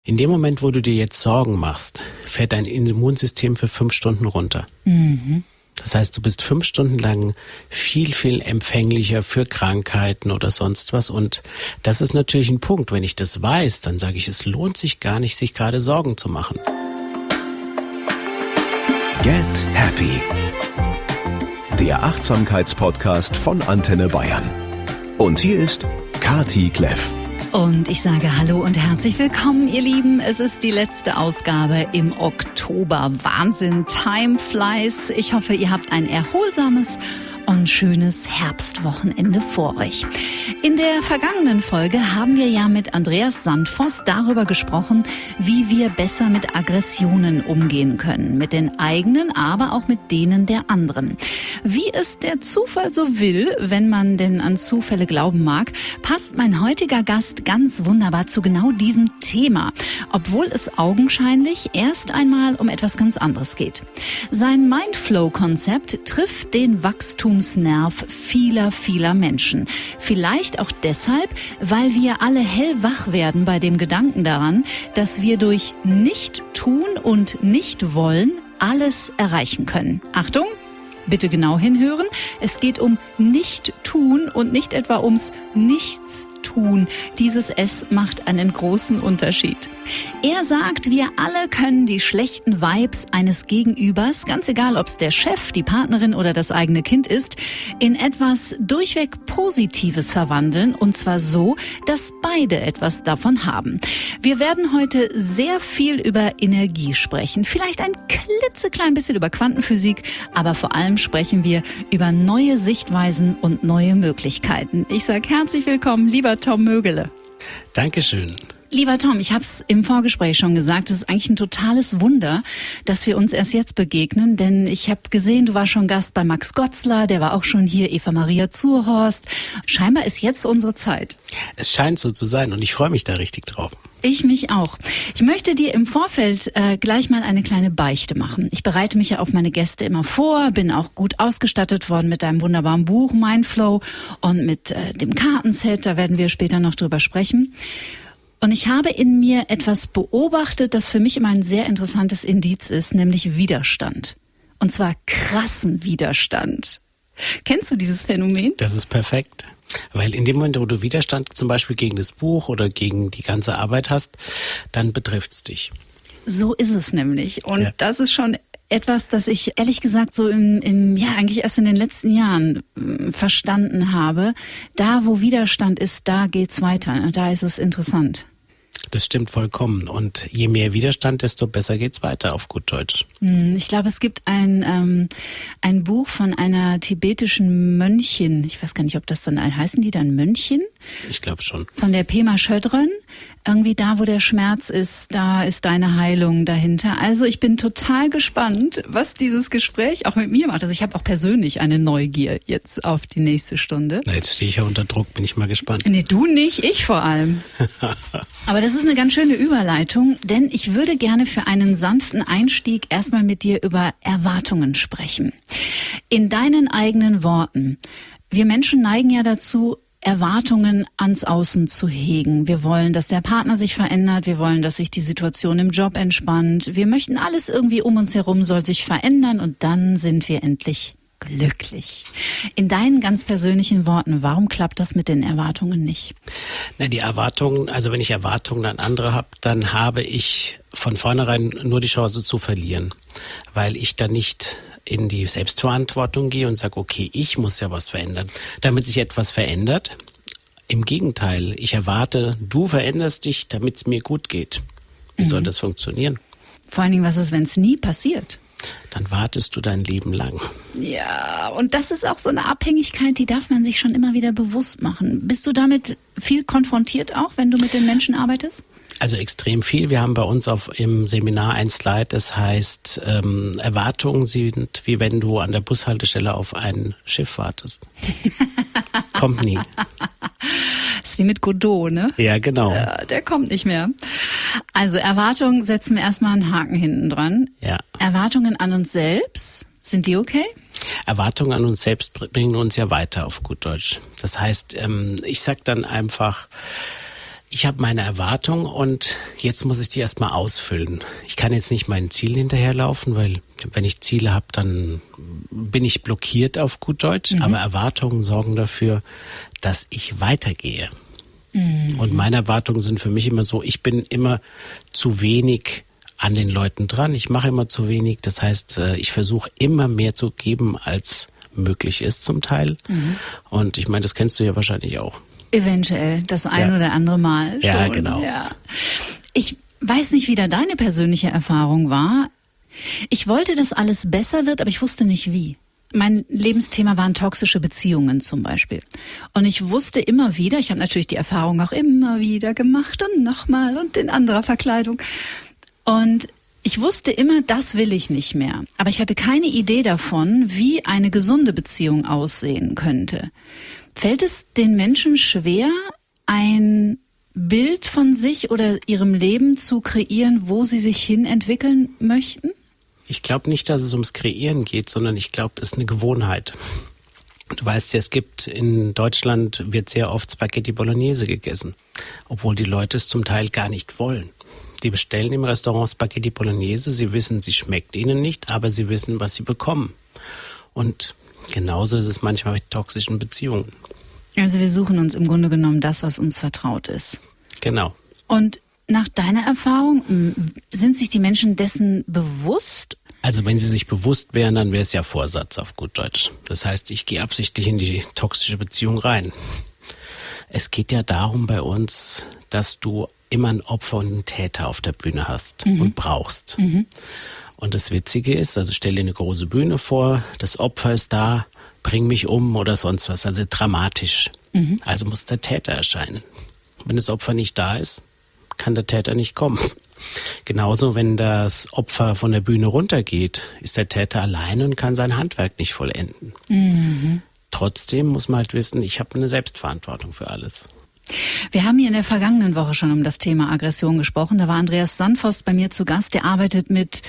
In dem Moment, wo du dir jetzt Sorgen machst, fährt dein Immunsystem für 5 Stunden runter. Das heißt, du bist 5 Stunden lang viel, viel empfänglicher für Krankheiten oder sonst was. Und das ist natürlich ein Punkt. Wenn ich das weiß, dann sage ich, es lohnt sich gar nicht, sich gerade Sorgen zu machen. Get Happy. Der Achtsamkeitspodcast von Antenne Bayern. Und hier ist Kati Kleff. Und ich sage Hallo und herzlich willkommen, ihr Lieben. Es ist die letzte Ausgabe im Oktober. Wahnsinn, time flies. Ich hoffe, ihr habt ein erholsames und schönes Herbstwochenende vor euch. In der vergangenen Folge haben wir ja mit Andreas Sandvoss darüber gesprochen, wie wir besser mit Aggressionen umgehen können. Mit den eigenen, aber auch mit denen der anderen. Wie es der Zufall so will, wenn man denn an Zufälle glauben mag, passt mein heutiger Gast ganz wunderbar zu genau diesem Thema. Obwohl es augenscheinlich erst einmal um etwas ganz anderes geht. Sein Mindflow-Konzept trifft den Wachstumsnerv vieler, vieler Menschen. Vielleicht auch deshalb, weil wir alle hellwach werden bei dem Gedanken daran, dass wir durch Nicht-Tun und Nicht-Wollen alles erreichen können. Achtung! Bitte genau hinhören. Es geht um Nicht-Tun und nicht etwa ums Nichtstun. Dieses S macht einen großen Unterschied. Er sagt, wir alle können die schlechten Vibes eines Gegenübers, ganz egal ob es der Chef, die Partnerin oder das eigene Kind ist, in etwas durchweg Positives verwandeln. Und zwar so, dass beide etwas davon haben. Wir werden heute sehr viel über Energie sprechen. Vielleicht ein klitzeklein bisschen über Quantenphysik, aber vor allem sprechen wir über neue Sichtweisen und neue Möglichkeiten. Ich sage herzlich willkommen, lieber Tom Mögele. Dankeschön. Lieber Tom, ich habe es im Vorgespräch schon gesagt, es ist eigentlich ein totales Wunder, dass wir uns erst jetzt begegnen, denn ich habe gesehen, du warst schon Gast bei Max Gotzler, der war auch schon hier, Eva Maria Zurhorst. Scheinbar ist jetzt unsere Zeit. Es scheint so zu sein und ich freue mich da richtig drauf. Ich mich auch. Ich möchte dir im Vorfeld gleich mal eine kleine Beichte machen. Ich bereite mich ja auf meine Gäste immer vor, bin auch gut ausgestattet worden mit deinem wunderbaren Buch Mindflow und mit dem Kartenset, da werden wir später noch drüber sprechen. Und ich habe in mir etwas beobachtet, das für mich immer ein sehr interessantes Indiz ist, nämlich Widerstand. Und zwar krassen Widerstand. Kennst du dieses Phänomen? Das ist perfekt. Weil in dem Moment, wo du Widerstand zum Beispiel gegen das Buch oder gegen die ganze Arbeit hast, dann betrifft es dich. So ist es nämlich. Und das ist schon etwas, das ich ehrlich gesagt so eigentlich erst in den letzten Jahren verstanden habe. Da, wo Widerstand ist, da geht's weiter. Da ist es interessant. Das stimmt vollkommen. Und je mehr Widerstand, desto besser geht's weiter, auf gut Deutsch. Ich glaube, es gibt ein Buch von einer tibetischen Mönchin. Ich weiß gar nicht, ob das dann, heißen die dann Mönchin? Ich glaube schon. Von der Pema Chodron. Irgendwie da, wo der Schmerz ist, da ist deine Heilung dahinter. Also ich bin total gespannt, was dieses Gespräch auch mit mir macht. Also ich habe auch persönlich eine Neugier jetzt auf die nächste Stunde. Na, jetzt stehe ich ja unter Druck, bin ich mal gespannt. Nee, du nicht, ich vor allem. Aber das ist eine ganz schöne Überleitung, denn ich würde gerne für einen sanften Einstieg erstmal mit dir über Erwartungen sprechen. In deinen eigenen Worten. Wir Menschen neigen ja dazu, Erwartungen ans Außen zu hegen. Wir wollen, dass der Partner sich verändert. Wir wollen, dass sich die Situation im Job entspannt. Wir möchten alles irgendwie um uns herum soll sich verändern und dann sind wir endlich glücklich. In deinen ganz persönlichen Worten, warum klappt das mit den Erwartungen nicht? Na, die Erwartungen, also wenn ich Erwartungen an andere habe, dann habe ich von vornherein nur die Chance zu verlieren, weil ich dann nicht in die Selbstverantwortung gehe und sage, okay, ich muss ja was verändern. Damit sich etwas verändert, im Gegenteil, ich erwarte, du veränderst dich, damit es mir gut geht. Wie soll das funktionieren? Vor allen Dingen, was ist, wenn es nie passiert? Dann wartest du dein Leben lang. Ja, und das ist auch so eine Abhängigkeit, die darf man sich schon immer wieder bewusst machen. Bist du damit viel konfrontiert auch, wenn du mit den Menschen arbeitest? Also extrem viel. Wir haben bei uns im Seminar ein Slide, das heißt, Erwartungen sind wie wenn du an der Bushaltestelle auf ein Schiff wartest. Kommt nie. Das ist wie mit Godot, ne? Ja, genau. Ja, der kommt nicht mehr. Also Erwartungen setzen wir erstmal einen Haken hinten dran. Ja. Erwartungen an uns selbst, sind die okay? Erwartungen an uns selbst bringen uns ja weiter, auf gut Deutsch. Das heißt, ich sag dann einfach, Ich habe meine Erwartung und jetzt muss ich die erstmal ausfüllen. Ich kann jetzt nicht meinen Ziel hinterherlaufen, weil wenn ich Ziele habe, dann bin ich blockiert auf gut Deutsch. Aber Erwartungen sorgen dafür, dass ich weitergehe. Und meine Erwartungen sind für mich immer so, ich bin immer zu wenig an den Leuten dran. Ich mache immer zu wenig. Das heißt, ich versuche immer mehr zu geben, als möglich ist zum Teil. Und ich meine, das kennst du ja wahrscheinlich auch. Eventuell, das ein oder andere Mal schon. Ja, genau. Ja. Ich weiß nicht, wie da deine persönliche Erfahrung war. Ich wollte, dass alles besser wird, aber ich wusste nicht wie. Mein Lebensthema waren toxische Beziehungen zum Beispiel. Und ich wusste immer wieder, ich habe natürlich die Erfahrung auch immer wieder gemacht und nochmal und in anderer Verkleidung. Und ich wusste immer, das will ich nicht mehr. Aber ich hatte keine Idee davon, wie eine gesunde Beziehung aussehen könnte. Fällt es den Menschen schwer, ein Bild von sich oder ihrem Leben zu kreieren, wo sie sich hin entwickeln möchten? Ich glaube nicht, dass es ums Kreieren geht, sondern ich glaube, es ist eine Gewohnheit. Du weißt ja, es gibt in Deutschland, wird sehr oft Spaghetti Bolognese gegessen, obwohl die Leute es zum Teil gar nicht wollen. Die bestellen im Restaurant Spaghetti Bolognese, sie wissen, sie schmeckt ihnen nicht, aber sie wissen, was sie bekommen. Und genauso ist es manchmal mit toxischen Beziehungen. Also wir suchen uns im Grunde genommen das, was uns vertraut ist. Genau. Und nach deiner Erfahrung, sind sich die Menschen dessen bewusst? Also wenn sie sich bewusst wären, dann wäre es ja Vorsatz auf gut Deutsch. Das heißt, ich gehe absichtlich in die toxische Beziehung rein. Es geht ja darum bei uns, dass du immer ein Opfer und einen Täter auf der Bühne hast und brauchst. Und das Witzige ist, also stell dir eine große Bühne vor, das Opfer ist da, bring mich um oder sonst was, also dramatisch. Also muss der Täter erscheinen. Wenn das Opfer nicht da ist, kann der Täter nicht kommen. Genauso, wenn das Opfer von der Bühne runtergeht, ist der Täter allein und kann sein Handwerk nicht vollenden. Trotzdem muss man halt wissen, ich habe eine Selbstverantwortung für alles. Wir haben hier in der vergangenen Woche schon um das Thema Aggression gesprochen. Da war Andreas Sandvost bei mir zu Gast. Der arbeitet mit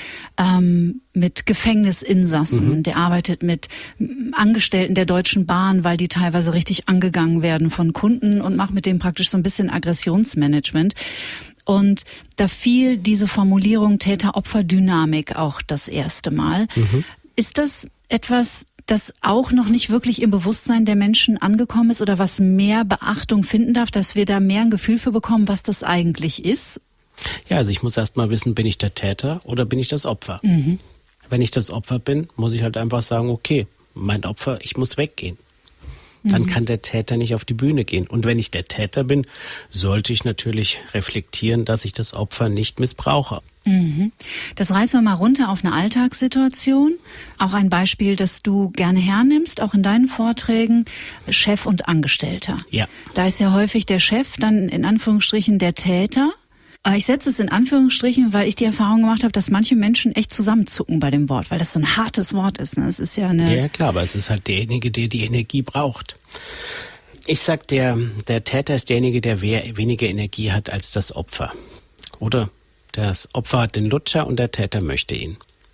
Gefängnisinsassen. Der arbeitet mit Angestellten der Deutschen Bahn, weil die teilweise richtig angegangen werden von Kunden und macht mit dem praktisch so ein bisschen Aggressionsmanagement. Und da fiel diese Formulierung Täter-Opfer-Dynamik auch das erste Mal. Ist das etwas, das auch noch nicht wirklich im Bewusstsein der Menschen angekommen ist oder was mehr Beachtung finden darf, dass wir da mehr ein Gefühl für bekommen, was das eigentlich ist? Ja, also ich muss erst mal wissen, bin ich der Täter oder bin ich das Opfer? Wenn ich das Opfer bin, muss ich halt einfach sagen, okay, mein Opfer, ich muss weggehen. Dann kann der Täter nicht auf die Bühne gehen. Und wenn ich der Täter bin, sollte ich natürlich reflektieren, dass ich das Opfer nicht missbrauche. Das reißen wir mal runter auf eine Alltagssituation. Auch ein Beispiel, das du gerne hernimmst, auch in deinen Vorträgen, Chef und Angestellter. Ja. Da ist ja häufig der Chef dann in Anführungsstrichen der Täter. Ich setze es in Anführungsstrichen, weil ich die Erfahrung gemacht habe, dass manche Menschen echt zusammenzucken bei dem Wort, weil das so ein hartes Wort ist. Ne? Es ist ja eine. Ja, klar, aber es ist halt derjenige, der die Energie braucht. Ich sag, der Täter ist derjenige, der weniger Energie hat als das Opfer. Oder das Opfer hat den Lutscher und der Täter möchte ihn.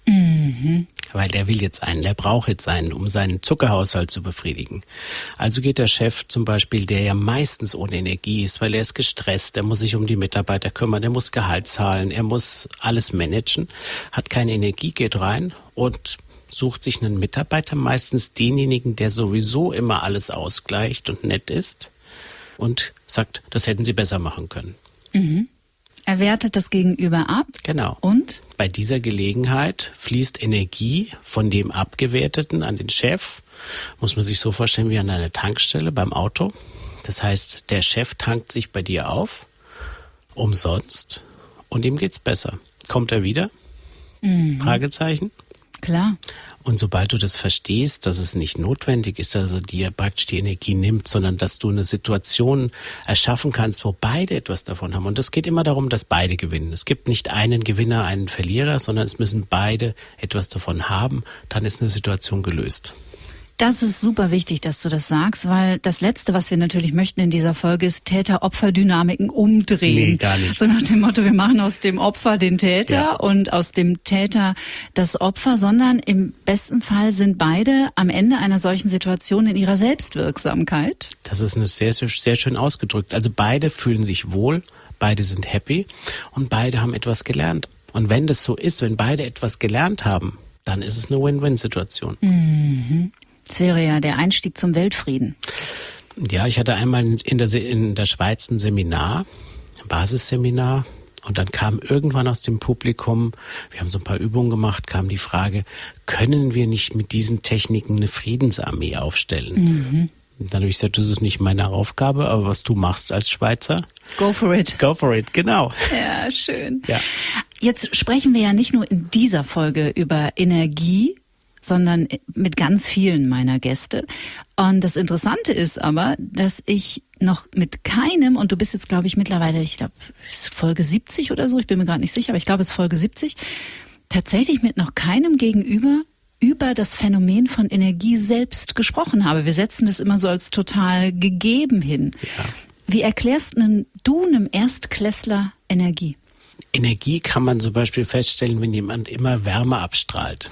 Weil der will jetzt einen, der braucht jetzt einen, um seinen Zuckerhaushalt zu befriedigen. Also geht der Chef zum Beispiel, der ja meistens ohne Energie ist, weil er ist gestresst, er muss sich um die Mitarbeiter kümmern, er muss Gehalt zahlen, er muss alles managen, hat keine Energie, geht rein und sucht sich einen Mitarbeiter, meistens denjenigen, der sowieso immer alles ausgleicht und nett ist und sagt, das hätten sie besser machen können. Er wertet das Gegenüber ab. Genau. Und? Bei dieser Gelegenheit fließt Energie von dem Abgewerteten an den Chef. Muss man sich so vorstellen wie an einer Tankstelle beim Auto. Das heißt, der Chef tankt sich bei dir auf, umsonst, und ihm geht's besser. Kommt er wieder? Fragezeichen. Klar. Und sobald du das verstehst, dass es nicht notwendig ist, dass er dir praktisch die Energie nimmt, sondern dass du eine Situation erschaffen kannst, wo beide etwas davon haben. Und es geht immer darum, dass beide gewinnen. Es gibt nicht einen Gewinner, einen Verlierer, sondern es müssen beide etwas davon haben. Dann ist eine Situation gelöst. Das ist super wichtig, dass du das sagst, weil das Letzte, was wir natürlich möchten in dieser Folge, ist Täter-Opfer-Dynamiken umdrehen. Nee, gar nicht. So nach dem Motto, wir machen aus dem Opfer den Täter und aus dem Täter das Opfer, sondern im besten Fall sind beide am Ende einer solchen Situation in ihrer Selbstwirksamkeit. Das ist sehr, sehr schön ausgedrückt. Also beide fühlen sich wohl, beide sind happy und beide haben etwas gelernt. Und wenn das so ist, wenn beide etwas gelernt haben, dann ist es eine Win-Win-Situation. Mhm. Das wäre ja der Einstieg zum Weltfrieden. Ja, ich hatte einmal in der Schweiz ein Seminar, ein Basisseminar, und dann kam irgendwann aus dem Publikum, wir haben so ein paar Übungen gemacht, kam die Frage, können wir nicht mit diesen Techniken eine Friedensarmee aufstellen? Mhm. Und dann habe ich gesagt, das ist nicht meine Aufgabe, aber was du machst als Schweizer? Go for it. Go for it, genau. Ja, schön. Ja. Jetzt sprechen wir ja nicht nur in dieser Folge über Energie, sondern mit ganz vielen meiner Gäste. Und das Interessante ist aber, dass ich noch mit keinem, und du bist jetzt, glaube ich, mittlerweile, ich glaube, es ist Folge 70 oder so, ich bin mir gerade nicht sicher, aber ich glaube, es ist Folge 70, tatsächlich mit noch keinem gegenüber über das Phänomen von Energie selbst gesprochen habe. Wir setzen das immer so als total gegeben hin. Ja. Wie erklärst du einem Erstklässler Energie? Energie kann man zum Beispiel feststellen, wenn jemand immer Wärme abstrahlt.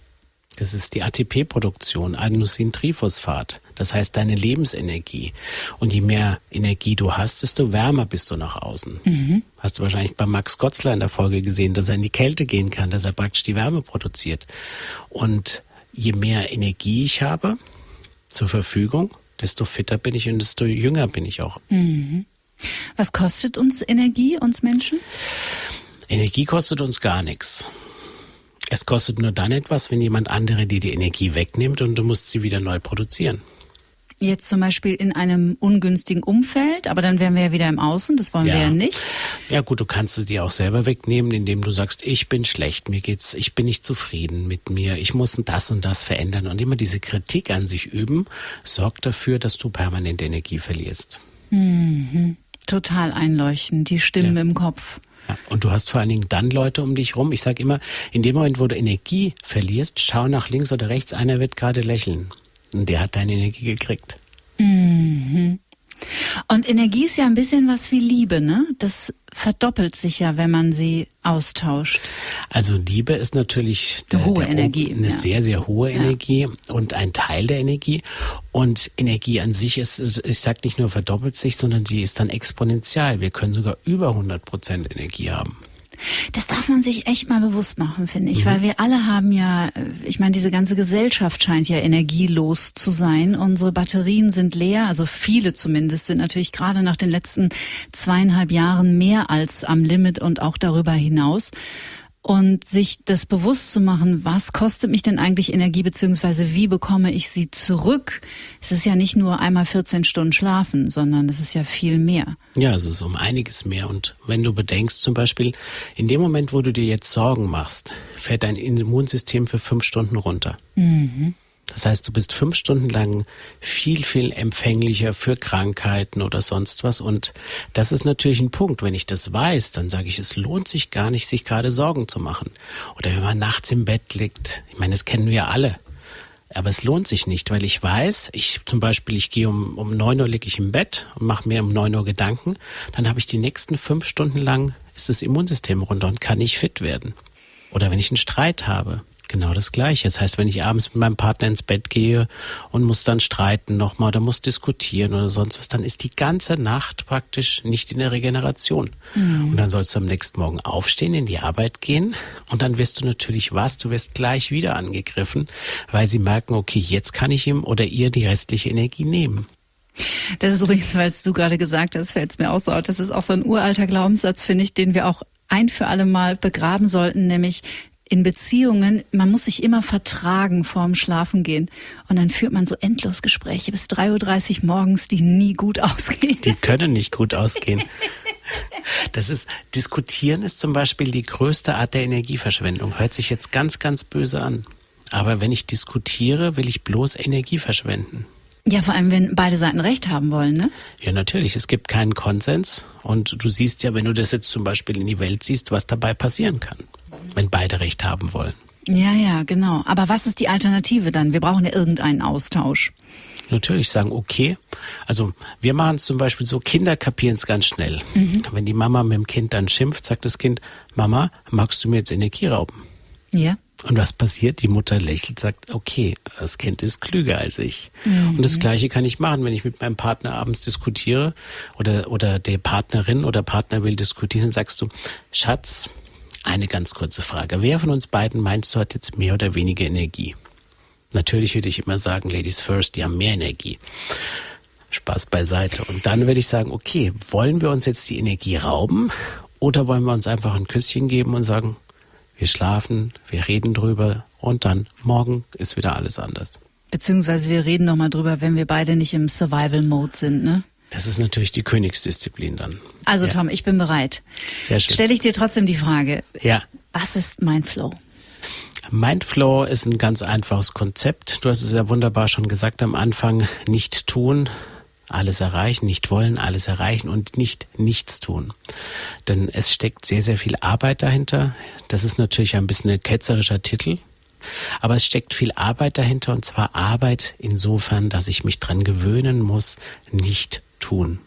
Das ist die ATP-Produktion, Adenosintriphosphat. Das heißt deine Lebensenergie. Und je mehr Energie du hast, desto wärmer bist du nach außen. Mhm. Hast du wahrscheinlich bei Max Gotzler in der Folge gesehen, dass er in die Kälte gehen kann, dass er praktisch die Wärme produziert. Und je mehr Energie ich habe zur Verfügung, desto fitter bin ich und desto jünger bin ich auch. Mhm. Was kostet uns Energie, uns Menschen? Energie kostet uns gar nichts. Es kostet nur dann etwas, wenn jemand andere dir die Energie wegnimmt und du musst sie wieder neu produzieren. Jetzt zum Beispiel in einem ungünstigen Umfeld, aber dann wären wir ja wieder im Außen, das wollen wir ja nicht. Ja gut, du kannst sie dir auch selber wegnehmen, indem du sagst, ich bin schlecht, ich bin nicht zufrieden mit mir, ich muss das und das verändern. Und immer diese Kritik an sich üben, sorgt dafür, dass du permanent Energie verlierst. Mhm. Total einleuchtend, die Stimmen im Kopf. Ja, und du hast vor allen Dingen dann Leute um dich rum. Ich sage immer, in dem Moment, wo du Energie verlierst, schau nach links oder rechts, einer wird gerade lächeln. Und der hat deine Energie gekriegt. Mhm. Und Energie ist ja ein bisschen was wie Liebe, ne? Das verdoppelt sich ja, wenn man sie austauscht. Also Liebe ist natürlich eine sehr, sehr hohe Energie und ein Teil der Energie. Und Energie an sich ist, ich sage nicht nur verdoppelt sich, sondern sie ist dann exponentiell. Wir können sogar über 100% Energie haben. Das darf man sich echt mal bewusst machen, finde ich, weil wir alle haben ja, ich meine, diese ganze Gesellschaft scheint ja energielos zu sein. Unsere Batterien sind leer, also viele zumindest sind natürlich gerade nach den letzten 2,5 Jahren mehr als am Limit und auch darüber hinaus. Und sich das bewusst zu machen, was kostet mich denn eigentlich Energie, beziehungsweise wie bekomme ich sie zurück? Es ist ja nicht nur einmal 14 Stunden schlafen, sondern es ist ja viel mehr. Ja, es ist um einiges mehr. Und wenn du bedenkst zum Beispiel, in dem Moment, wo du dir jetzt Sorgen machst, fährt dein Immunsystem für 5 Stunden runter. Mhm. Das heißt, du bist 5 Stunden lang viel, viel empfänglicher für Krankheiten oder sonst was. Und das ist natürlich ein Punkt. Wenn ich das weiß, dann sage ich, es lohnt sich gar nicht, sich gerade Sorgen zu machen. Oder wenn man nachts im Bett liegt. Ich meine, das kennen wir alle. Aber es lohnt sich nicht, weil ich weiß, ich gehe um 9 Uhr liege ich im Bett und mache mir um 9 Uhr Gedanken. Dann habe ich die nächsten 5 Stunden lang, ist das Immunsystem runter und kann nicht fit werden. Oder wenn ich einen Streit habe. Genau das Gleiche. Das heißt, wenn ich abends mit meinem Partner ins Bett gehe und muss dann streiten nochmal oder muss diskutieren oder sonst was, dann ist die ganze Nacht praktisch nicht in der Regeneration. Mhm. Und dann sollst du am nächsten Morgen aufstehen, in die Arbeit gehen und dann wirst du natürlich du wirst gleich wieder angegriffen, weil sie merken, okay, jetzt kann ich ihm oder ihr die restliche Energie nehmen. Das ist übrigens, weil du gerade gesagt hast, fällt es mir auch so auf, das ist auch so ein uralter Glaubenssatz, finde ich, den wir auch ein für alle Mal begraben sollten, nämlich in Beziehungen, man muss sich immer vertragen vorm Schlafengehen. Und dann führt man so endlos Gespräche bis 3:30 Uhr morgens, die nie gut ausgehen. Die können nicht gut ausgehen. Diskutieren ist zum Beispiel die größte Art der Energieverschwendung. Hört sich jetzt ganz, ganz böse an. Aber wenn ich diskutiere, will ich bloß Energie verschwenden. Ja, vor allem, wenn beide Seiten Recht haben wollen, ne? Ja, natürlich. Es gibt keinen Konsens. Und du siehst ja, wenn du das jetzt zum Beispiel in die Welt siehst, was dabei passieren kann, wenn beide Recht haben wollen. Ja, genau. Aber was ist die Alternative dann? Wir brauchen ja irgendeinen Austausch. Natürlich sagen, okay, also wir machen es zum Beispiel so, Kinder kapieren es ganz schnell. Wenn die Mama mit dem Kind dann schimpft, sagt das Kind, Mama, magst du mir jetzt Energie rauben? Ja. Und was passiert? Die Mutter lächelt, sagt, okay, das Kind ist klüger als ich. Und das Gleiche kann ich machen, wenn ich mit meinem Partner abends diskutiere oder der Partnerin oder Partner will diskutieren, dann sagst du, Schatz, eine ganz kurze Frage. Wer von uns beiden meinst du hat jetzt mehr oder weniger Energie? Natürlich würde ich immer sagen, Ladies first, die haben mehr Energie. Spaß beiseite. Und dann würde ich sagen, okay, wollen wir uns jetzt die Energie rauben oder wollen wir uns einfach ein Küsschen geben und sagen, wir schlafen, wir reden drüber und dann morgen ist wieder alles anders. Beziehungsweise wir reden nochmal drüber, wenn wir beide nicht im Survival-Mode sind, ne? Das ist natürlich die Königsdisziplin dann. Also ja. Tom, ich bin bereit. Sehr schön. Stelle ich dir trotzdem die Frage, Ja. was ist Mindflow? Mindflow ist ein ganz einfaches Konzept. Du hast es ja wunderbar schon gesagt am Anfang. Nicht tun, alles erreichen, nicht wollen, alles erreichen und nicht nichts tun. Denn es steckt sehr, sehr viel Arbeit dahinter. Das ist natürlich ein bisschen ein ketzerischer Titel. Aber es steckt viel Arbeit dahinter und zwar Arbeit insofern, dass ich mich dran gewöhnen muss, nicht tun.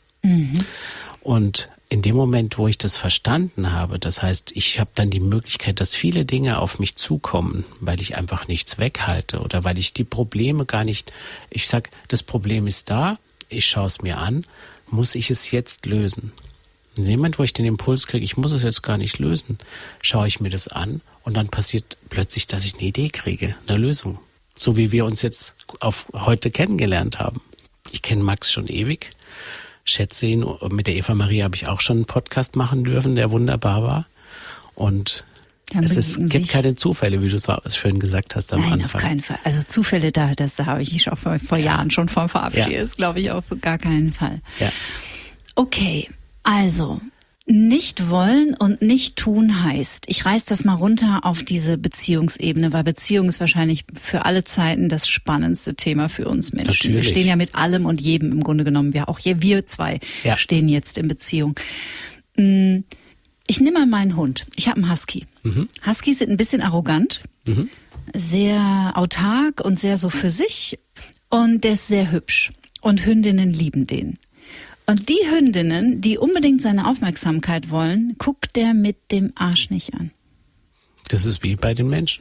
Und in dem Moment, wo ich das verstanden habe, das heißt, ich habe dann die Möglichkeit, dass viele Dinge auf mich zukommen, weil ich einfach nichts weghalte oder weil ich die Probleme gar nicht, ich sag, das Problem ist da, ich schaue es mir an, muss ich es jetzt lösen? In dem Moment, wo ich den Impuls kriege, ich muss es jetzt gar nicht lösen, schaue ich mir das an und dann passiert plötzlich, dass ich eine Idee kriege, eine Lösung. So wie wir uns jetzt auf heute kennengelernt haben. Ich kenne Max schon ewig. Schätze ihn. Mit der Eva Marie habe ich auch schon einen Podcast machen dürfen, der wunderbar war. Und gibt keine Zufälle, wie du es schön gesagt hast am Anfang. Nein, auf keinen Fall. Also Zufälle, das habe ich auch vor Jahren schon von verabschiedet. Ja. Das glaube ich auf gar keinen Fall. Ja. Okay, also nicht wollen und nicht tun heißt, ich reiß das mal runter auf diese Beziehungsebene, weil Beziehung ist wahrscheinlich für alle Zeiten das spannendste Thema für uns Menschen. Natürlich. Wir stehen ja mit allem und jedem im Grunde genommen. Wir zwei stehen jetzt in Beziehung. Ich nehme mal meinen Hund. Ich habe einen Husky. Huskys sind ein bisschen arrogant, sehr autark und sehr so für sich. Und der ist sehr hübsch. Und Hündinnen lieben den. Und die Hündinnen, die unbedingt seine Aufmerksamkeit wollen, guckt der mit dem Arsch nicht an. Das ist wie bei den Menschen.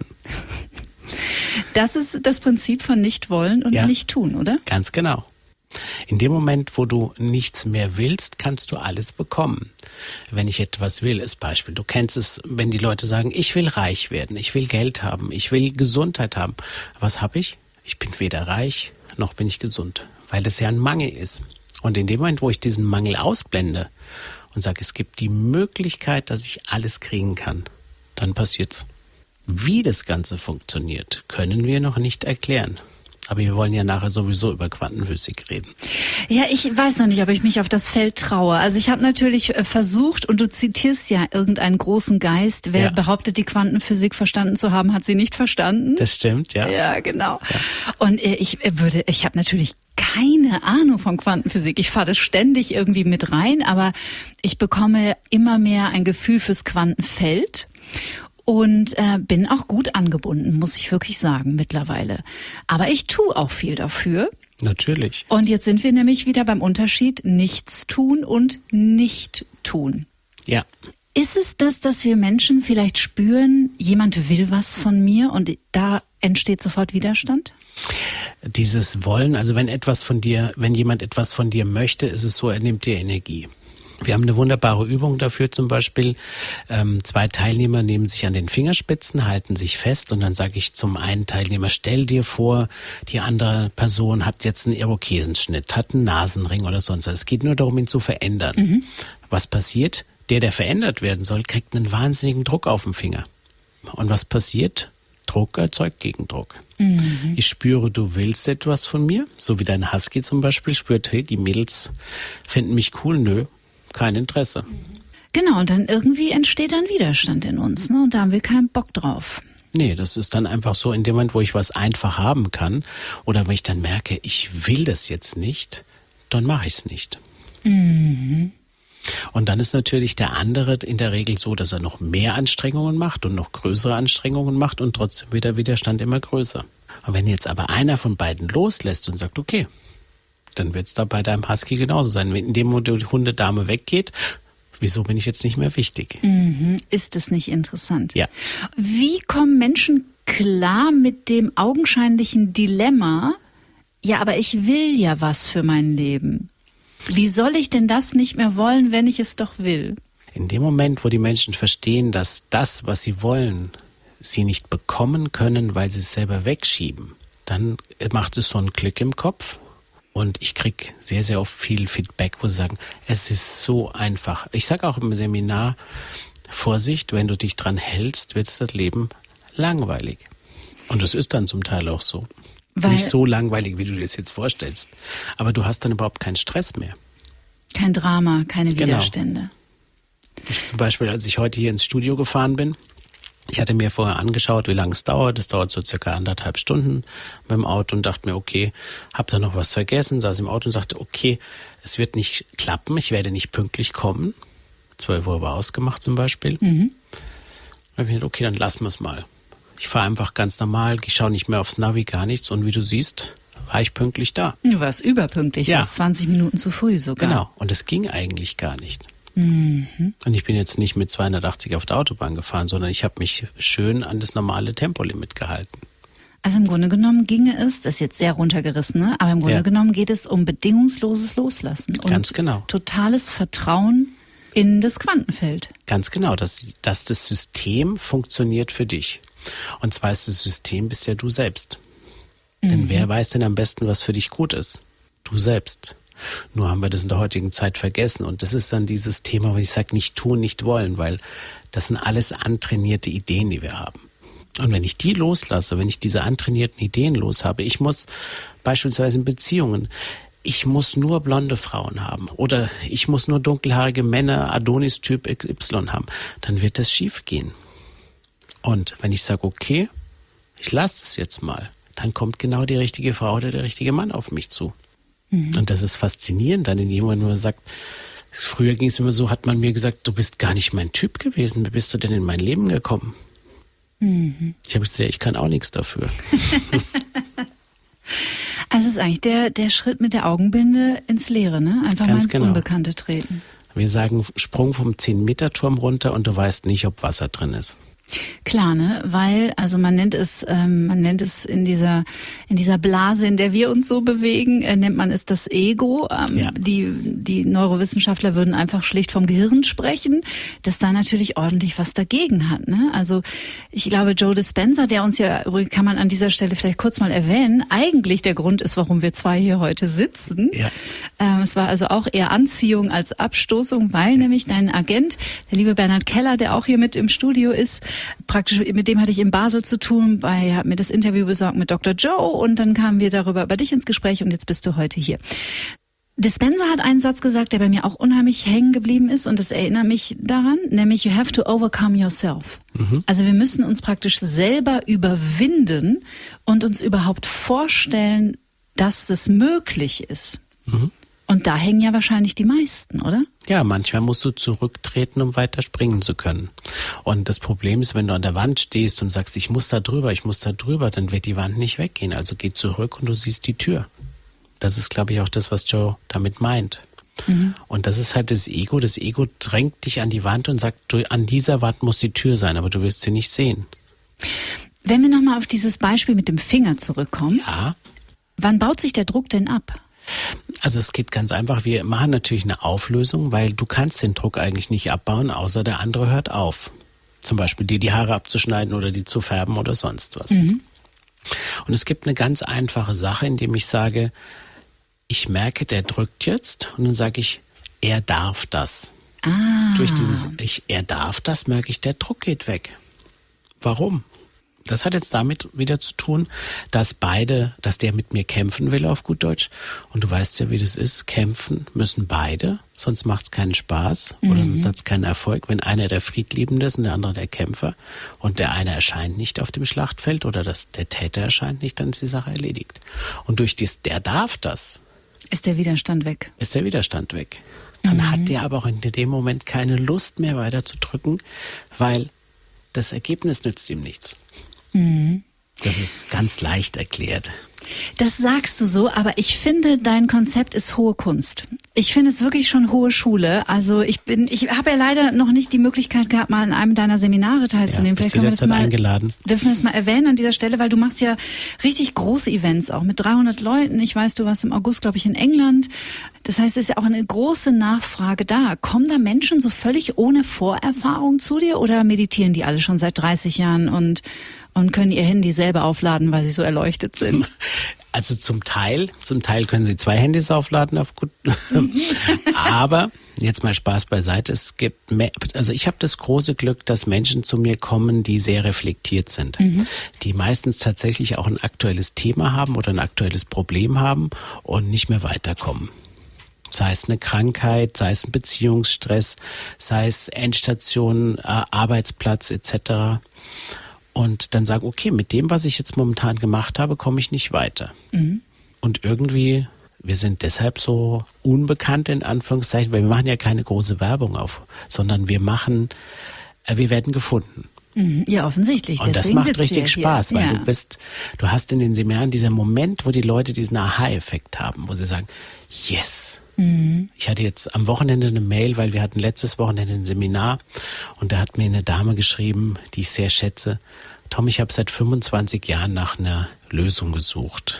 Das ist das Prinzip von nicht wollen und nicht tun, oder? Ganz genau. In dem Moment, wo du nichts mehr willst, kannst du alles bekommen. Wenn ich etwas will, ist Beispiel. Du kennst es, wenn die Leute sagen, ich will reich werden, ich will Geld haben, ich will Gesundheit haben. Was habe ich? Ich bin weder reich, noch bin ich gesund, weil das ja ein Mangel ist. Und in dem Moment, wo ich diesen Mangel ausblende und sage, es gibt die Möglichkeit, dass ich alles kriegen kann, dann passiert's. Wie das Ganze funktioniert, können wir noch nicht erklären. Aber wir wollen ja nachher sowieso über Quantenphysik reden. Ja, ich weiß noch nicht, ob ich mich auf das Feld traue. Also ich habe natürlich versucht, und du zitierst ja irgendeinen großen Geist, wer behauptet, die Quantenphysik verstanden zu haben, hat sie nicht verstanden. Das stimmt, ja. Ja, genau. Ja. Und ich habe natürlich keine Ahnung von Quantenphysik. Ich fahre das ständig irgendwie mit rein, aber ich bekomme immer mehr ein Gefühl fürs Quantenfeld. Und bin auch gut angebunden, muss ich wirklich sagen, mittlerweile. Aber ich tue auch viel dafür. Natürlich. Und jetzt sind wir nämlich wieder beim Unterschied nichts tun und nicht tun. Ja. Ist es das, dass wir Menschen vielleicht spüren, jemand will was von mir und da entsteht sofort Widerstand? Dieses Wollen, also wenn jemand etwas von dir möchte, ist es so, er nimmt dir Energie. Wir haben eine wunderbare Übung dafür zum Beispiel. 2 Teilnehmer nehmen sich an den Fingerspitzen, halten sich fest und dann sage ich zum einen Teilnehmer, stell dir vor, die andere Person hat jetzt einen Irokesenschnitt, hat einen Nasenring oder sonst was. Es geht nur darum, ihn zu verändern. Was passiert? Der verändert werden soll, kriegt einen wahnsinnigen Druck auf dem Finger. Und was passiert? Druck erzeugt Gegendruck. Ich spüre, du willst etwas von mir, so wie dein Husky zum Beispiel spürt, hey, die Mädels finden mich cool, nö. Kein Interesse. Genau, und dann irgendwie entsteht dann Widerstand in uns, ne? Und da haben wir keinen Bock drauf. Nee, das ist dann einfach so, in dem Moment, wo ich was einfach haben kann oder wenn ich dann merke, ich will das jetzt nicht, dann mache ich es nicht. Und dann ist natürlich der andere in der Regel so, dass er noch mehr Anstrengungen macht und noch größere Anstrengungen macht und trotzdem wird der Widerstand immer größer. Und wenn jetzt aber einer von beiden loslässt und sagt, okay, dann wird es da bei deinem Husky genauso sein. Wenn in dem Moment die Hundedame weggeht, wieso bin ich jetzt nicht mehr wichtig? Ist es nicht interessant? Ja. Wie kommen Menschen klar mit dem augenscheinlichen Dilemma, ja, aber ich will ja was für mein Leben. Wie soll ich denn das nicht mehr wollen, wenn ich es doch will? In dem Moment, wo die Menschen verstehen, dass das, was sie wollen, sie nicht bekommen können, weil sie es selber wegschieben, dann macht es so einen Klick im Kopf. Und ich kriege sehr, sehr oft viel Feedback, wo sie sagen, es ist so einfach. Ich sage auch im Seminar, Vorsicht, wenn du dich dran hältst, wird das Leben langweilig. Und das ist dann zum Teil auch so. Nicht so langweilig, wie du dir das jetzt vorstellst. Aber du hast dann überhaupt keinen Stress mehr. Kein Drama, keine Widerstände. Ich zum Beispiel, als ich heute hier ins Studio gefahren bin, ich hatte mir vorher angeschaut, wie lange es dauert. Es dauert so circa 1,5 Stunden mit dem Auto und dachte mir, okay, hab da noch was vergessen, saß im Auto und sagte, okay, es wird nicht klappen, ich werde nicht pünktlich kommen. 12 Uhr war ausgemacht zum Beispiel. Dann habe ich gedacht, okay, dann lassen wir es mal. Ich fahre einfach ganz normal, ich schaue nicht mehr aufs Navi, gar nichts. Und wie du siehst, war ich pünktlich da. Du warst überpünktlich, Ja. warst 20 Minuten zu früh sogar. Genau, und es ging eigentlich gar nicht. Und ich bin jetzt nicht mit 280 auf der Autobahn gefahren, sondern ich habe mich schön an das normale Tempolimit gehalten. Also im Grunde genommen ginge es, das ist jetzt sehr runtergerissen, ne? Aber im Grunde genommen geht es um bedingungsloses Loslassen. Ganz und genau. Totales Vertrauen in das Quantenfeld. Ganz genau, dass das System funktioniert für dich. Und zwar ist das System bist ja du selbst. Denn wer weiß denn am besten, was für dich gut ist? Du selbst. Nur haben wir das in der heutigen Zeit vergessen. Und das ist dann dieses Thema, wo ich sage, nicht tun, nicht wollen, weil das sind alles antrainierte Ideen, die wir haben. Und wenn ich die loslasse, wenn ich diese antrainierten Ideen los habe, ich muss beispielsweise in Beziehungen, ich muss nur blonde Frauen haben oder ich muss nur dunkelhaarige Männer, Adonis-Typ XY haben, dann wird das schief gehen. Und wenn ich sage, okay, ich lasse es jetzt mal, dann kommt genau die richtige Frau oder der richtige Mann auf mich zu. Und das ist faszinierend, dann in dem Moment, wo man sagt, früher ging es immer so, hat man mir gesagt, du bist gar nicht mein Typ gewesen, wie bist du denn in mein Leben gekommen? Ich habe gesagt, ja, ich kann auch nichts dafür. Also es ist eigentlich der Schritt mit der Augenbinde ins Leere, ne? Einfach Ganz mal ins genau. Unbekannte treten. Wir sagen Sprung vom 10-Meter-Turm runter und du weißt nicht, ob Wasser drin ist. Klar, ne? Weil, also man nennt es in dieser Blase, in der wir uns so bewegen, nennt man es das Ego. Ja. Die Neurowissenschaftler würden einfach schlicht vom Gehirn sprechen, das da natürlich ordentlich was dagegen hat, ne? Also ich glaube, Joe Dispenza, der uns ja, kann man an dieser Stelle vielleicht kurz mal erwähnen, eigentlich der Grund ist, warum wir zwei hier heute sitzen. Ja. Es war also auch eher Anziehung als Abstoßung, weil nämlich dein Agent, der liebe Bernhard Keller, der auch hier mit im Studio ist, praktisch mit dem hatte ich in Basel zu tun, er hat mir das Interview besorgt mit Dr. Joe und dann kamen wir darüber über dich ins Gespräch und jetzt bist du heute hier. Dispenza hat einen Satz gesagt, der bei mir auch unheimlich hängen geblieben ist und das erinnert mich daran, nämlich you have to overcome yourself. Also wir müssen uns praktisch selber überwinden und uns überhaupt vorstellen, dass es möglich ist. Und da hängen ja wahrscheinlich die meisten, oder? Ja, manchmal musst du zurücktreten, um weiter springen zu können. Und das Problem ist, wenn du an der Wand stehst und sagst, ich muss da drüber, dann wird die Wand nicht weggehen. Also geh zurück und du siehst die Tür. Das ist, glaube ich, auch das, was Joe damit meint. Und das ist halt das Ego. Das Ego drängt dich an die Wand und sagt, an dieser Wand muss die Tür sein, aber du wirst sie nicht sehen. Wenn wir nochmal auf dieses Beispiel mit dem Finger zurückkommen, Ja. wann baut sich der Druck denn ab? Also es geht ganz einfach. Wir machen natürlich eine Auflösung, weil du kannst den Druck eigentlich nicht abbauen, außer der andere hört auf. Zum Beispiel dir die Haare abzuschneiden oder die zu färben oder sonst was. Und es gibt eine ganz einfache Sache, indem ich sage, ich merke, der drückt jetzt und dann sage ich, er darf das. Durch dieses er darf das, merke ich, der Druck geht weg. Warum? Das hat jetzt damit wieder zu tun, dass der mit mir kämpfen will auf gut Deutsch. Und du weißt ja, wie das ist. Kämpfen müssen beide, sonst macht es keinen Spaß oder sonst hat es keinen Erfolg. Wenn einer der Friedliebende ist und der andere der Kämpfer und der eine erscheint nicht auf dem Schlachtfeld oder der Täter erscheint nicht, dann ist die Sache erledigt. Und durch der darf das, Ist der Widerstand weg? ist der Widerstand weg. dann hat der aber auch in dem Moment keine Lust mehr weiterzudrücken, weil das Ergebnis nützt ihm nichts. Das ist ganz leicht erklärt. Das sagst du so, aber ich finde, dein Konzept ist hohe Kunst. Ich finde es wirklich schon hohe Schule. Also ich habe ja leider noch nicht die Möglichkeit gehabt, mal in einem deiner Seminare teilzunehmen. Vielleicht können wir das mal eingeladen. Dürfen wir das mal erwähnen an dieser Stelle, weil du machst ja richtig große Events auch mit 300 Leuten. Ich weiß, du warst im August, glaube ich, in England. Das heißt, es ist ja auch eine große Nachfrage da. Kommen da Menschen so völlig ohne Vorerfahrung zu dir oder meditieren die alle schon seit 30 Jahren und können ihr Handy selber aufladen, weil sie so erleuchtet sind? Also zum Teil können sie 2 Handys aufladen auf gut. Aber jetzt mal Spaß beiseite. Ich habe das große Glück, dass Menschen zu mir kommen, die sehr reflektiert sind, die meistens tatsächlich auch ein aktuelles Thema haben oder ein aktuelles Problem haben und nicht mehr weiterkommen. Sei es eine Krankheit, sei es ein Beziehungsstress, sei es Endstation, Arbeitsplatz etc. Und dann sagen, okay, mit dem, was ich jetzt momentan gemacht habe, komme ich nicht weiter. Und irgendwie, wir sind deshalb so unbekannt in Anführungszeichen, weil wir machen ja keine große Werbung auf, sondern wir werden gefunden. Ja, offensichtlich. Und das macht richtig Spaß, weil du hast in den Seminaren dieser Moment, wo die Leute diesen Aha-Effekt haben, wo sie sagen, yes. Ich hatte jetzt am Wochenende eine Mail, weil wir hatten letztes Wochenende ein Seminar und da hat mir eine Dame geschrieben, die ich sehr schätze, Tom, ich habe seit 25 Jahren nach einer Lösung gesucht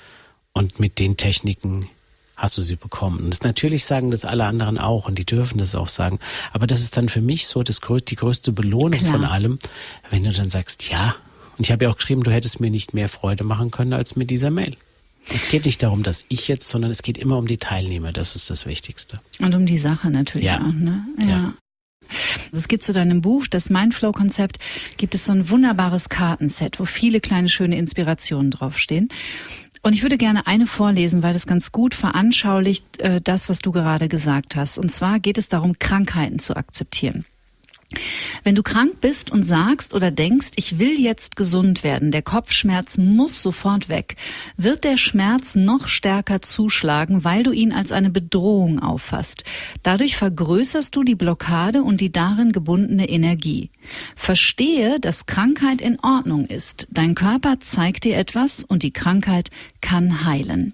und mit den Techniken hast du sie bekommen. Und natürlich sagen das alle anderen auch und die dürfen das auch sagen, aber das ist dann für mich so die größte Belohnung von allem, wenn du dann sagst, ja, und ich habe ja auch geschrieben, du hättest mir nicht mehr Freude machen können als mit dieser Mail. Es geht nicht darum, dass ich jetzt, sondern es geht immer um die Teilnehmer. Das ist das Wichtigste. Und um die Sache natürlich auch, ne? Ja. Es gibt zu deinem Buch, das Mindflow-Konzept, gibt es so ein wunderbares Kartenset, wo viele kleine, schöne Inspirationen draufstehen. Und ich würde gerne eine vorlesen, weil das ganz gut veranschaulicht das, was du gerade gesagt hast. Und zwar geht es darum, Krankheiten zu akzeptieren. Wenn du krank bist und sagst oder denkst, ich will jetzt gesund werden, der Kopfschmerz muss sofort weg, wird der Schmerz noch stärker zuschlagen, weil du ihn als eine Bedrohung auffasst. Dadurch vergrößerst du die Blockade und die darin gebundene Energie. Verstehe, dass Krankheit in Ordnung ist. Dein Körper zeigt dir etwas und die Krankheit kann heilen.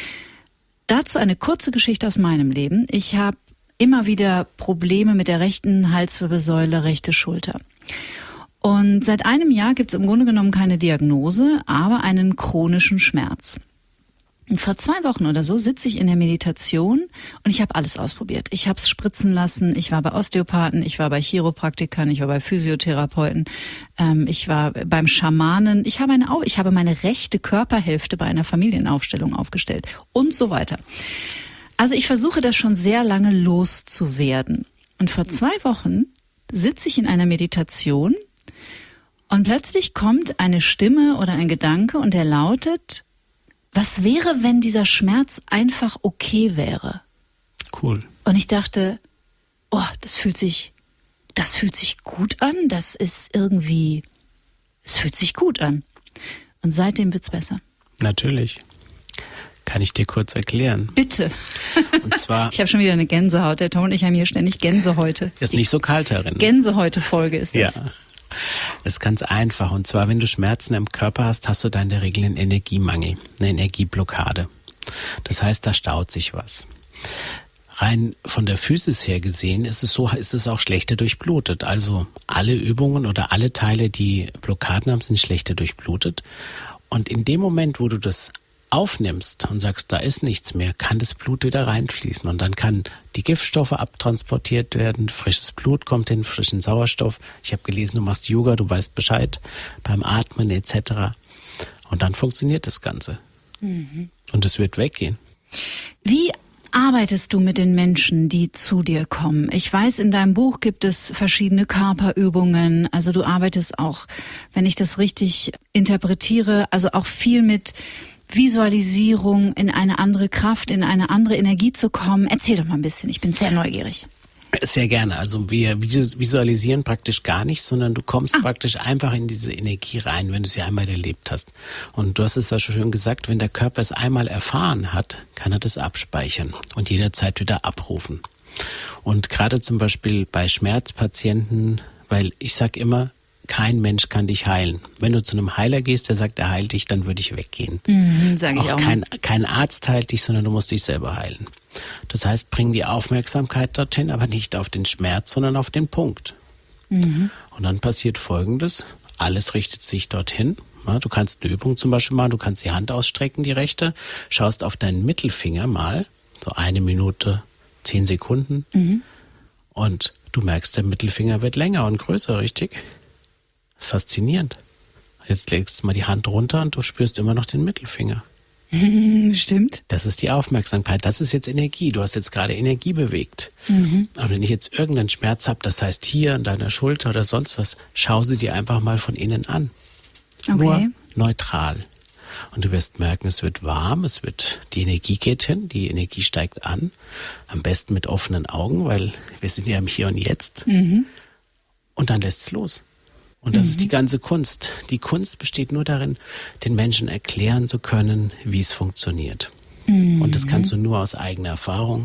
Dazu eine kurze Geschichte aus meinem Leben. Ich habe immer wieder Probleme mit der rechten Halswirbelsäule, rechte Schulter. Und seit einem Jahr gibt es im Grunde genommen keine Diagnose, aber einen chronischen Schmerz. Und vor 2 Wochen oder so sitze ich in der Meditation und ich habe alles ausprobiert. Ich habe es spritzen lassen, ich war bei Osteopathen, ich war bei Chiropraktikern, ich war bei Physiotherapeuten, ich war beim Schamanen, ich habe meine rechte Körperhälfte bei einer Familienaufstellung aufgestellt und so weiter. Also ich versuche das schon sehr lange loszuwerden. Und vor 2 Wochen sitze ich in einer Meditation und plötzlich kommt eine Stimme oder ein Gedanke und der lautet, was wäre, wenn dieser Schmerz einfach okay wäre? Cool. Und ich dachte, das fühlt sich gut an, es fühlt sich gut an. Und seitdem wird's besser. Natürlich. Kann ich dir kurz erklären? Bitte. Und zwar, ich habe schon wieder eine Gänsehaut. Der Tom und ich haben hier ständig Gänsehäute. Ist nicht so kalt darin. Gänsehäute-Folge ist das. Ja, das ist ganz einfach. Und zwar, wenn du Schmerzen im Körper hast, hast du da in der Regel einen Energiemangel, eine Energieblockade. Das heißt, da staut sich was. Rein von der Physis her gesehen ist es auch schlechter durchblutet. Also alle Übungen oder alle Teile, die Blockaden haben, sind schlechter durchblutet. Und in dem Moment, wo du das aufnimmst und sagst, da ist nichts mehr, kann das Blut wieder reinfließen und dann kann die Giftstoffe abtransportiert werden, frisches Blut kommt hin, frischen Sauerstoff. Ich habe gelesen, du machst Yoga, du weißt Bescheid beim Atmen etc. Und dann funktioniert das Ganze. Und es wird weggehen. Wie arbeitest du mit den Menschen, die zu dir kommen? Ich weiß, in deinem Buch gibt es verschiedene Körperübungen. Also du arbeitest auch, wenn ich das richtig interpretiere, also auch viel mit Visualisierung, in eine andere Kraft, in eine andere Energie zu kommen. Erzähl doch mal ein bisschen, ich bin sehr neugierig. Sehr gerne. Also wir visualisieren praktisch gar nicht, sondern du kommst praktisch einfach in diese Energie rein, wenn du sie einmal erlebt hast. Und du hast es ja schon schön gesagt, wenn der Körper es einmal erfahren hat, kann er das abspeichern und jederzeit wieder abrufen. Und gerade zum Beispiel bei Schmerzpatienten, weil ich sage immer, kein Mensch kann dich heilen. Wenn du zu einem Heiler gehst, der sagt, er heilt dich, dann würde ich weggehen. Sage ich auch. Kein Arzt heilt dich, sondern du musst dich selber heilen. Das heißt, bring die Aufmerksamkeit dorthin, aber nicht auf den Schmerz, sondern auf den Punkt. Und dann passiert Folgendes. Alles richtet sich dorthin. Ja, du kannst eine Übung zum Beispiel machen, du kannst die Hand ausstrecken, die rechte, schaust auf deinen Mittelfinger mal, so 1 Minute, 10 Sekunden. Und du merkst, der Mittelfinger wird länger und größer, richtig? Das ist faszinierend. Jetzt legst du mal die Hand runter und du spürst immer noch den Mittelfinger. Stimmt. Das ist die Aufmerksamkeit. Das ist jetzt Energie. Du hast jetzt gerade Energie bewegt. Und wenn ich jetzt irgendeinen Schmerz habe, das heißt hier an deiner Schulter oder sonst was, schau sie dir einfach mal von innen an. Okay. Nur neutral. Und du wirst merken, es wird warm, die Energie geht hin, die Energie steigt an. Am besten mit offenen Augen, weil wir sind ja im Hier und Jetzt. Und dann lässt es los. Und das ist die ganze Kunst. Die Kunst besteht nur darin, den Menschen erklären zu können, wie es funktioniert. Und das kannst du nur aus eigener Erfahrung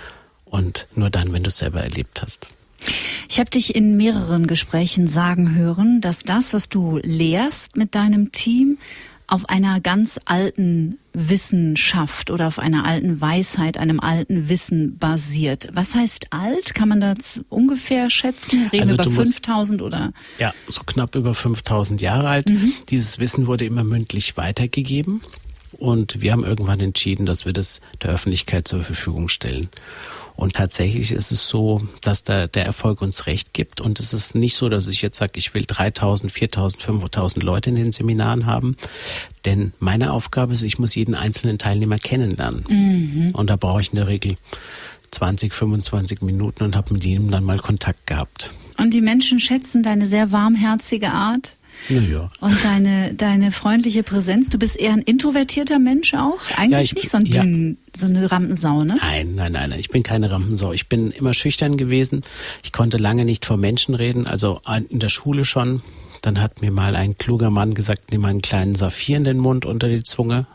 und nur dann, wenn du es selber erlebt hast. Ich habe dich in mehreren Gesprächen sagen hören, dass das, was du lehrst mit deinem Team, auf einer ganz alten Wissenschaft oder auf einer alten Weisheit, einem alten Wissen basiert. Was heißt alt? Kann man das ungefähr schätzen? Reden wir über 5.000 oder? Ja, so knapp über 5.000 Jahre alt. Dieses Wissen wurde immer mündlich weitergegeben und wir haben irgendwann entschieden, dass wir das der Öffentlichkeit zur Verfügung stellen. Und tatsächlich ist es so, dass der Erfolg uns recht gibt. Und es ist nicht so, dass ich jetzt sage, ich will 3.000, 4.000, 5.000 Leute in den Seminaren haben. Denn meine Aufgabe ist, ich muss jeden einzelnen Teilnehmer kennenlernen. Und da brauche ich in der Regel 20, 25 Minuten und habe mit jedem dann mal Kontakt gehabt. Und die Menschen schätzen deine sehr warmherzige Art? Ja. Und deine freundliche Präsenz. Du bist eher ein introvertierter Mensch auch? Eigentlich nicht so eine Rampensau, ne? Nein. Ich bin keine Rampensau. Ich bin immer schüchtern gewesen. Ich konnte lange nicht vor Menschen reden, also in der Schule schon. Dann hat mir mal ein kluger Mann gesagt, nimm mal einen kleinen Saphir in den Mund unter die Zunge.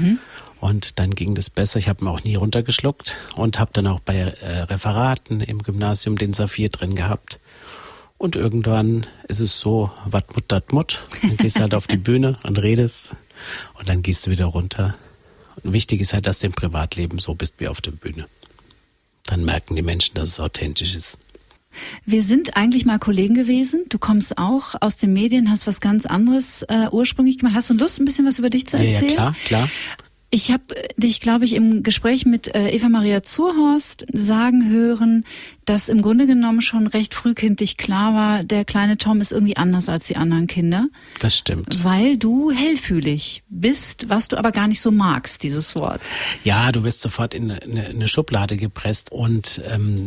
Und dann ging das besser. Ich habe ihn auch nie runtergeschluckt und habe dann auch bei Referaten im Gymnasium den Saphir drin gehabt. Und irgendwann ist es so, wat mut, dat mut. Dann gehst du halt auf die Bühne und redest und dann gehst du wieder runter. Und wichtig ist halt, dass du im Privatleben so bist wie auf der Bühne. Dann merken die Menschen, dass es authentisch ist. Wir sind eigentlich mal Kollegen gewesen. Du kommst auch aus den Medien, hast was ganz anderes ursprünglich gemacht. Hast du Lust, ein bisschen was über dich zu erzählen? Ja, klar. Ich habe dich, glaube ich, im Gespräch mit Eva Maria Zurhorst sagen hören, dass im Grunde genommen schon recht frühkindlich klar war, der kleine Tom ist irgendwie anders als die anderen Kinder. Das stimmt. Weil du hellfühlig bist, was du aber gar nicht so magst, dieses Wort. Ja, du wirst sofort in eine Schublade gepresst und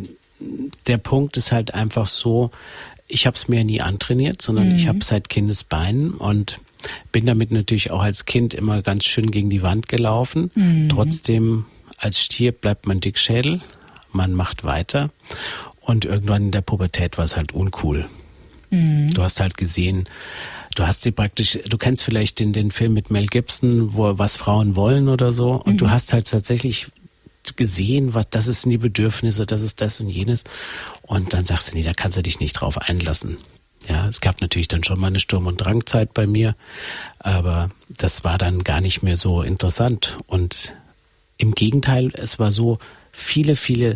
der Punkt ist halt einfach so, ich habe es mir nie antrainiert, sondern ich habe seit Kindesbeinen und bin damit natürlich auch als Kind immer ganz schön gegen die Wand gelaufen. Trotzdem, als Stier bleibt man Dickschädel, man macht weiter und irgendwann in der Pubertät war es halt uncool. Du hast halt gesehen, du kennst vielleicht den Film mit Mel Gibson, was Frauen wollen oder so und du hast halt tatsächlich gesehen, das sind die Bedürfnisse, das ist das und jenes und dann sagst du, nee, da kannst du dich nicht drauf einlassen. Ja, es gab natürlich dann schon mal eine Sturm- und Drangzeit bei mir, aber das war dann gar nicht mehr so interessant. Und im Gegenteil, es war so, viele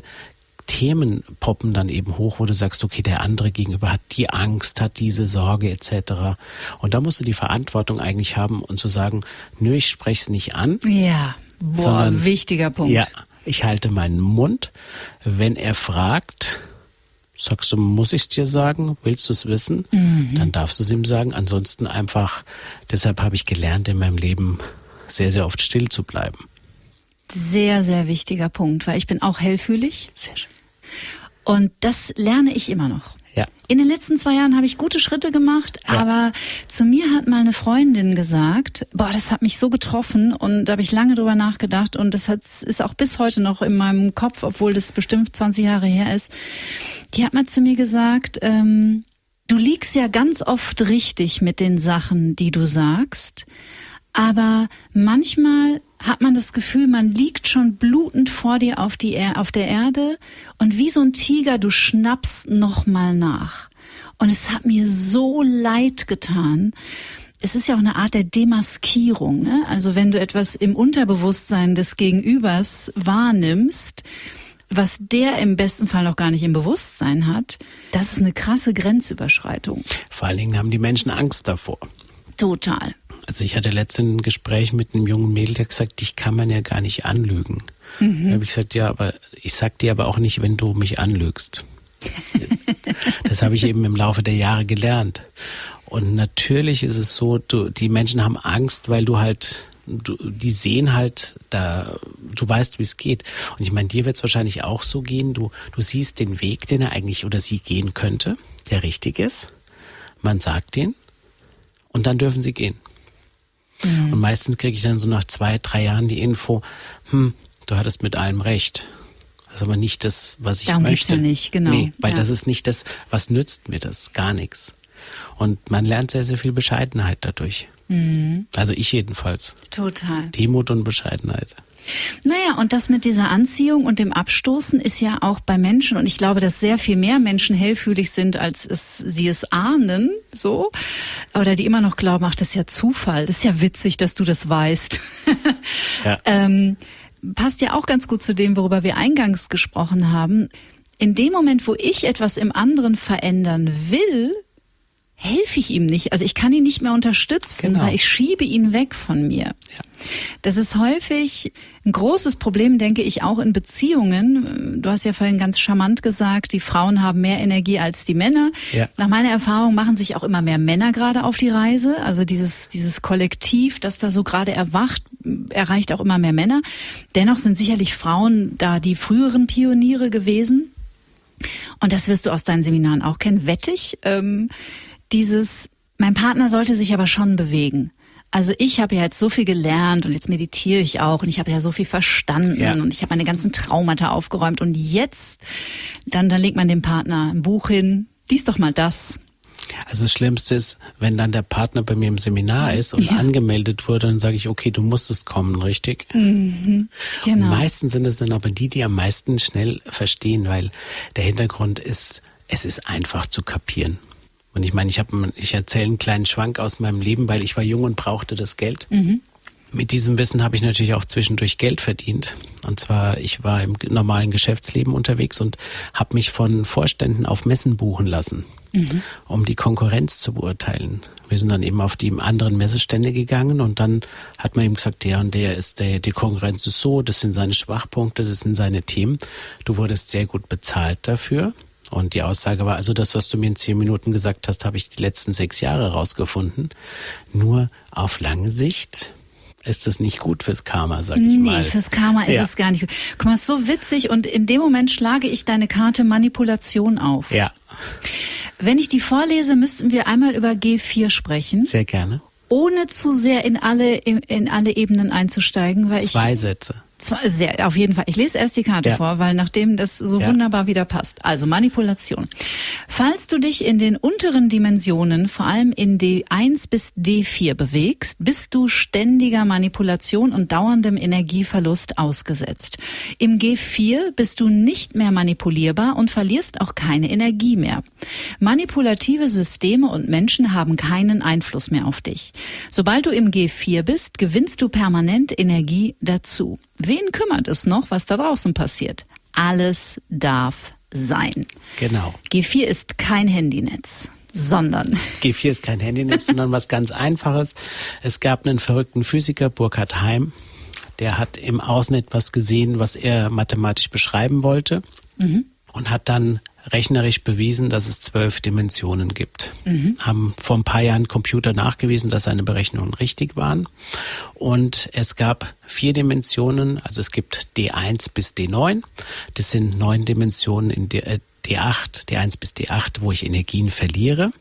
Themen poppen dann eben hoch, wo du sagst, okay, der andere gegenüber hat die Angst, hat diese Sorge etc. Und da musst du die Verantwortung eigentlich haben und zu sagen, nö, ich spreche es nicht an. Ja, sondern, wichtiger Punkt. Ja, ich halte meinen Mund. Wenn er fragt, sagst du, muss ich es dir sagen? Willst du es wissen? Dann darfst du es ihm sagen. Ansonsten einfach, deshalb habe ich gelernt in meinem Leben sehr, sehr oft still zu bleiben. Sehr, sehr wichtiger Punkt, weil ich bin auch hellfühlig. Sehr schön. Und das lerne ich immer noch. Ja. In den letzten 2 Jahren habe ich gute Schritte gemacht, aber zu mir hat mal eine Freundin gesagt, das hat mich so getroffen und da habe ich lange drüber nachgedacht und das ist auch bis heute noch in meinem Kopf, obwohl das bestimmt 20 Jahre her ist. Die hat mal zu mir gesagt, du liegst ja ganz oft richtig mit den Sachen, die du sagst, Aber manchmal hat man das Gefühl, man liegt schon blutend vor dir auf der Erde und wie so ein Tiger, du schnappst nochmal nach. Und es hat mir so leid getan. Es ist ja auch eine Art der Demaskierung, ne? Also wenn du etwas im Unterbewusstsein des Gegenübers wahrnimmst, was der im besten Fall noch gar nicht im Bewusstsein hat, das ist eine krasse Grenzüberschreitung. Vor allen Dingen haben die Menschen Angst davor. Total. Also ich hatte letztens ein Gespräch mit einem jungen Mädel, der gesagt, dich kann man ja gar nicht anlügen. Da habe ich gesagt, ja, aber ich sag dir aber auch nicht, wenn du mich anlügst. Das habe ich eben im Laufe der Jahre gelernt. Und natürlich ist es so, die Menschen haben Angst, weil die sehen halt, du weißt, wie es geht. Und ich meine, dir wird es wahrscheinlich auch so gehen, du siehst den Weg, den er eigentlich oder sie gehen könnte, der richtig ist. Man sagt ihn und dann dürfen sie gehen. Und meistens kriege ich dann so nach 2-3 Jahren die Info, du hattest mit allem recht. Das ist aber nicht das, was ich Darum möchte. Darum geht's ja nicht, genau. Nee, weil das ist nicht das, was nützt mir das? Gar nichts. Und man lernt sehr, sehr viel Bescheidenheit dadurch. Also ich jedenfalls. Total. Demut und Bescheidenheit. Naja, und das mit dieser Anziehung und dem Abstoßen ist ja auch bei Menschen, und ich glaube, dass sehr viel mehr Menschen hellfühlig sind, als sie es ahnen, so. Oder die immer noch glauben, ach, das ist ja Zufall, das ist ja witzig, dass du das weißt. Ja. Passt ja auch ganz gut zu dem, worüber wir eingangs gesprochen haben. In dem Moment, wo ich etwas im anderen verändern will, helfe ich ihm nicht. Also ich kann ihn nicht mehr unterstützen, weil ich schiebe ihn weg von mir. Ja. Das ist häufig ein großes Problem, denke ich, auch in Beziehungen. Du hast ja vorhin ganz charmant gesagt, die Frauen haben mehr Energie als die Männer. Ja. Nach meiner Erfahrung machen sich auch immer mehr Männer gerade auf die Reise. Also dieses Kollektiv, das da so gerade erwacht, erreicht auch immer mehr Männer. Dennoch sind sicherlich Frauen da die früheren Pioniere gewesen. Und das wirst du aus deinen Seminaren auch kennen, wette ich. Mein Partner sollte sich aber schon bewegen. Also ich habe ja jetzt so viel gelernt und jetzt meditiere ich auch und ich habe ja so viel verstanden und ich habe meine ganzen Traumata aufgeräumt und jetzt, dann legt man dem Partner ein Buch hin, lies doch mal das. Also das Schlimmste ist, wenn dann der Partner bei mir im Seminar ist und angemeldet wurde, dann sage ich, okay, du musstest kommen, richtig? Mhm, genau. Und meistens sind es dann aber die am meisten schnell verstehen, weil der Hintergrund ist, es ist einfach zu kapieren. Und ich meine, ich erzähle einen kleinen Schwank aus meinem Leben, weil ich war jung und brauchte das Geld. Mhm. Mit diesem Wissen habe ich natürlich auch zwischendurch Geld verdient. Und zwar, ich war im normalen Geschäftsleben unterwegs und habe mich von Vorständen auf Messen buchen lassen, um die Konkurrenz zu beurteilen. Wir sind dann eben auf die anderen Messestände gegangen und dann hat man ihm gesagt, der und der ist die Konkurrenz ist so, das sind seine Schwachpunkte, das sind seine Themen. Du wurdest sehr gut bezahlt dafür. Und die Aussage war, also das, was du mir in 10 Minuten gesagt hast, habe ich die letzten 6 Jahre rausgefunden. Nur auf lange Sicht ist das nicht gut fürs Karma, sag ich mal. Nee, fürs Karma ist es gar nicht gut. Guck mal, ist so witzig und in dem Moment schlage ich deine Karte Manipulation auf. Ja. Wenn ich die vorlese, müssten wir einmal über G4 sprechen. Sehr gerne. Ohne zu sehr in alle Ebenen einzusteigen, weil 2 Sätze. Auf jeden Fall. Ich lese erst die Karte vor, weil nachdem das so wunderbar wieder passt. Also Manipulation. Falls du dich in den unteren Dimensionen, vor allem in D1 bis D4 bewegst, bist du ständiger Manipulation und dauerndem Energieverlust ausgesetzt. Im G4 bist du nicht mehr manipulierbar und verlierst auch keine Energie mehr. Manipulative Systeme und Menschen haben keinen Einfluss mehr auf dich. Sobald du im G4 bist, gewinnst du permanent Energie dazu. Wen kümmert es noch, was da draußen passiert? Alles darf sein. Genau. G4 ist kein Handynetz, sondern... G4 ist kein Handynetz, sondern was ganz Einfaches. Es gab einen verrückten Physiker, Burkhard Heim, der hat im Außen etwas gesehen, was er mathematisch beschreiben wollte und hat dann rechnerisch bewiesen, dass es 12 Dimensionen gibt. Haben vor ein paar Jahren Computer nachgewiesen, dass seine Berechnungen richtig waren. Und es gab 4 Dimensionen, also es gibt D1 bis D9. Das sind 9 Dimensionen in D8, D1 bis D8, wo ich Energien verliere.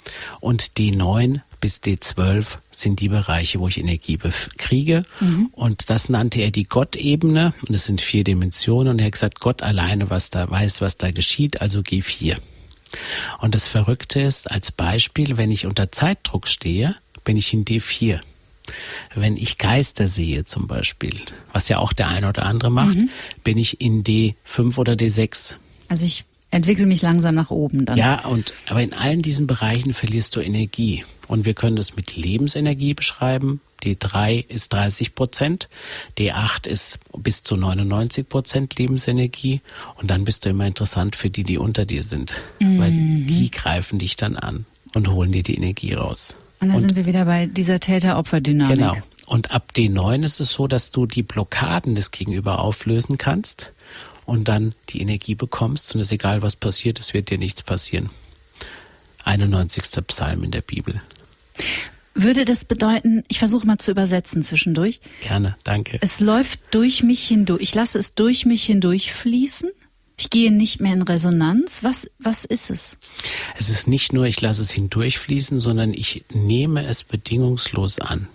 Und D9 bis D12 sind die Bereiche, wo ich Energie kriege. Und das nannte er die Gott-Ebene. Und das sind 4 Dimensionen. Und er hat gesagt, Gott alleine weiß, was da geschieht, also G4. Und das Verrückte ist, als Beispiel, wenn ich unter Zeitdruck stehe, bin ich in D4. Wenn ich Geister sehe zum Beispiel, was ja auch der eine oder andere macht, bin ich in D5 oder D6. Also ich entwickle mich langsam nach oben dann. Ja, aber in allen diesen Bereichen verlierst du Energie. Und wir können das mit Lebensenergie beschreiben. D3 ist 30%, D8 ist bis zu 99% Lebensenergie. Und dann bist du immer interessant für die unter dir sind. Weil die greifen dich dann an und holen dir die Energie raus. Und da sind wir wieder bei dieser Täter-Opfer-Dynamik. Genau. Und ab D9 ist es so, dass du die Blockaden des Gegenüber auflösen kannst und dann die Energie bekommst. Und es ist egal, was passiert, es wird dir nichts passieren. 91. Psalm in der Bibel. Würde das bedeuten, ich versuche mal zu übersetzen zwischendurch. Gerne, danke. Es läuft durch mich hindurch. Ich lasse es durch mich hindurch fließen. Ich gehe nicht mehr in Resonanz. Was ist es? Es ist nicht nur, ich lasse es hindurchfließen, sondern ich nehme es bedingungslos an.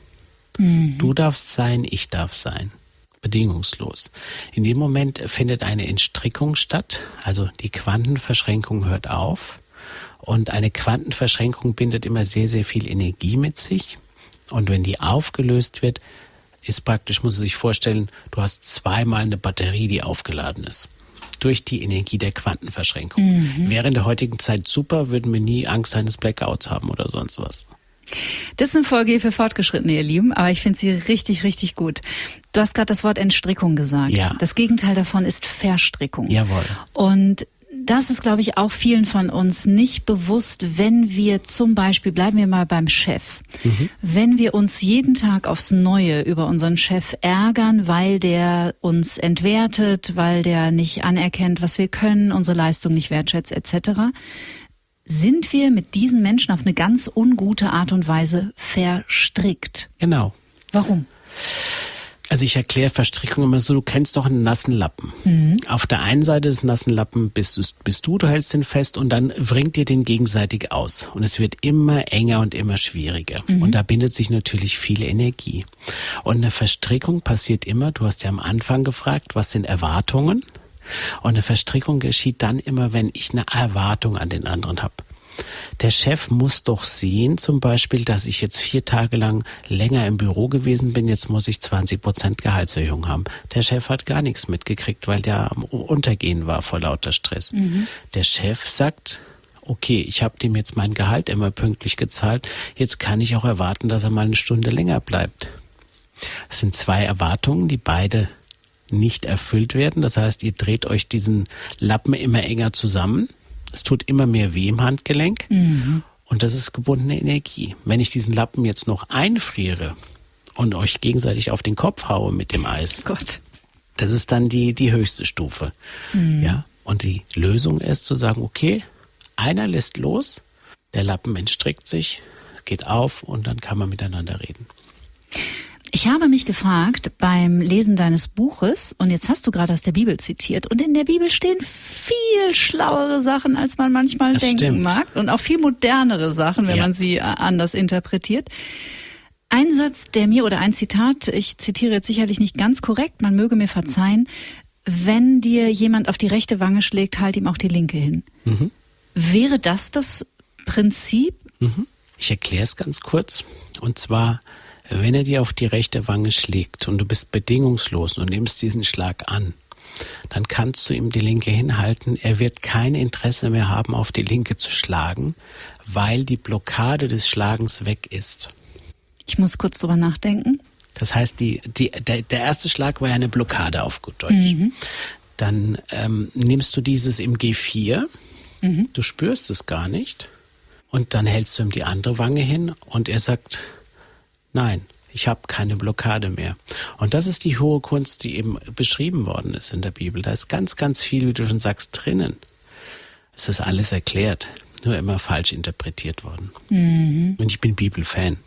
Du darfst sein, ich darf sein. Bedingungslos. In dem Moment findet eine Entstrickung statt, also die Quantenverschränkung hört auf. Und eine Quantenverschränkung bindet immer sehr, sehr viel Energie mit sich. Und wenn die aufgelöst wird, ist praktisch, muss man sich vorstellen, du hast zweimal eine Batterie, die aufgeladen ist. Durch die Energie der Quantenverschränkung. Wäre in der heutigen Zeit super, würden wir nie Angst eines Blackouts haben oder sonst was. Das ist eine Folge für Fortgeschrittene, ihr Lieben, aber ich finde sie richtig, richtig gut. Du hast gerade das Wort Entstrickung gesagt. Ja. Das Gegenteil davon ist Verstrickung. Jawohl. Und das ist, glaube ich, auch vielen von uns nicht bewusst, wenn wir zum Beispiel, bleiben wir mal beim Chef, wenn wir uns jeden Tag aufs Neue über unseren Chef ärgern, weil der uns entwertet, weil der nicht anerkennt, was wir können, unsere Leistung nicht wertschätzt etc., sind wir mit diesen Menschen auf eine ganz ungute Art und Weise verstrickt. Genau. Warum? Also ich erkläre Verstrickung immer so, du kennst doch einen nassen Lappen. Auf der einen Seite des nassen Lappen bist du hältst den fest und dann wringt ihr den gegenseitig aus. Und es wird immer enger und immer schwieriger. Und da bindet sich natürlich viel Energie. Und eine Verstrickung passiert immer, du hast ja am Anfang gefragt, was sind Erwartungen? Und eine Verstrickung geschieht dann immer, wenn ich eine Erwartung an den anderen habe. Der Chef muss doch sehen, zum Beispiel, dass ich jetzt 4 Tage lang länger im Büro gewesen bin, jetzt muss ich 20% Gehaltserhöhung haben. Der Chef hat gar nichts mitgekriegt, weil der am Untergehen war vor lauter Stress. Der Chef sagt, okay, ich habe dem jetzt mein Gehalt immer pünktlich gezahlt, jetzt kann ich auch erwarten, dass er mal eine Stunde länger bleibt. Das sind 2 Erwartungen, die beide nicht erfüllt werden. Das heißt, ihr dreht euch diesen Lappen immer enger zusammen. Es tut immer mehr weh im Handgelenk. Und das ist gebundene Energie. Wenn ich diesen Lappen jetzt noch einfriere und euch gegenseitig auf den Kopf haue mit dem Eis, Gott. das ist dann die höchste Stufe. Ja? Und die Lösung ist zu sagen, okay, einer lässt los, der Lappen entstrickt sich, geht auf und dann kann man miteinander reden. Ich habe mich gefragt beim Lesen deines Buches, und jetzt hast du gerade aus der Bibel zitiert, und in der Bibel stehen viel schlauere Sachen, als man manchmal denken mag, und auch viel modernere Sachen, wenn man sie anders interpretiert. Ein Satz, der mir, oder ein Zitat, ich zitiere jetzt sicherlich nicht ganz korrekt, man möge mir verzeihen, wenn dir jemand auf die rechte Wange schlägt, halt ihm auch die linke hin. Wäre das Prinzip? Ich erkläre es ganz kurz, und zwar, wenn er dir auf die rechte Wange schlägt und du bist bedingungslos und nimmst diesen Schlag an, dann kannst du ihm die linke hinhalten. Er wird kein Interesse mehr haben, auf die linke zu schlagen, weil die Blockade des Schlagens weg ist. Ich muss kurz drüber nachdenken. Das heißt, der erste Schlag war ja eine Blockade auf gut Deutsch. Dann nimmst du dieses im G4, du spürst es gar nicht und dann hältst du ihm die andere Wange hin und er sagt, nein, ich habe keine Blockade mehr. Und das ist die hohe Kunst, die eben beschrieben worden ist in der Bibel. Da ist ganz, ganz viel, wie du schon sagst, drinnen. Es ist alles erklärt, nur immer falsch interpretiert worden. Und ich bin Bibelfan.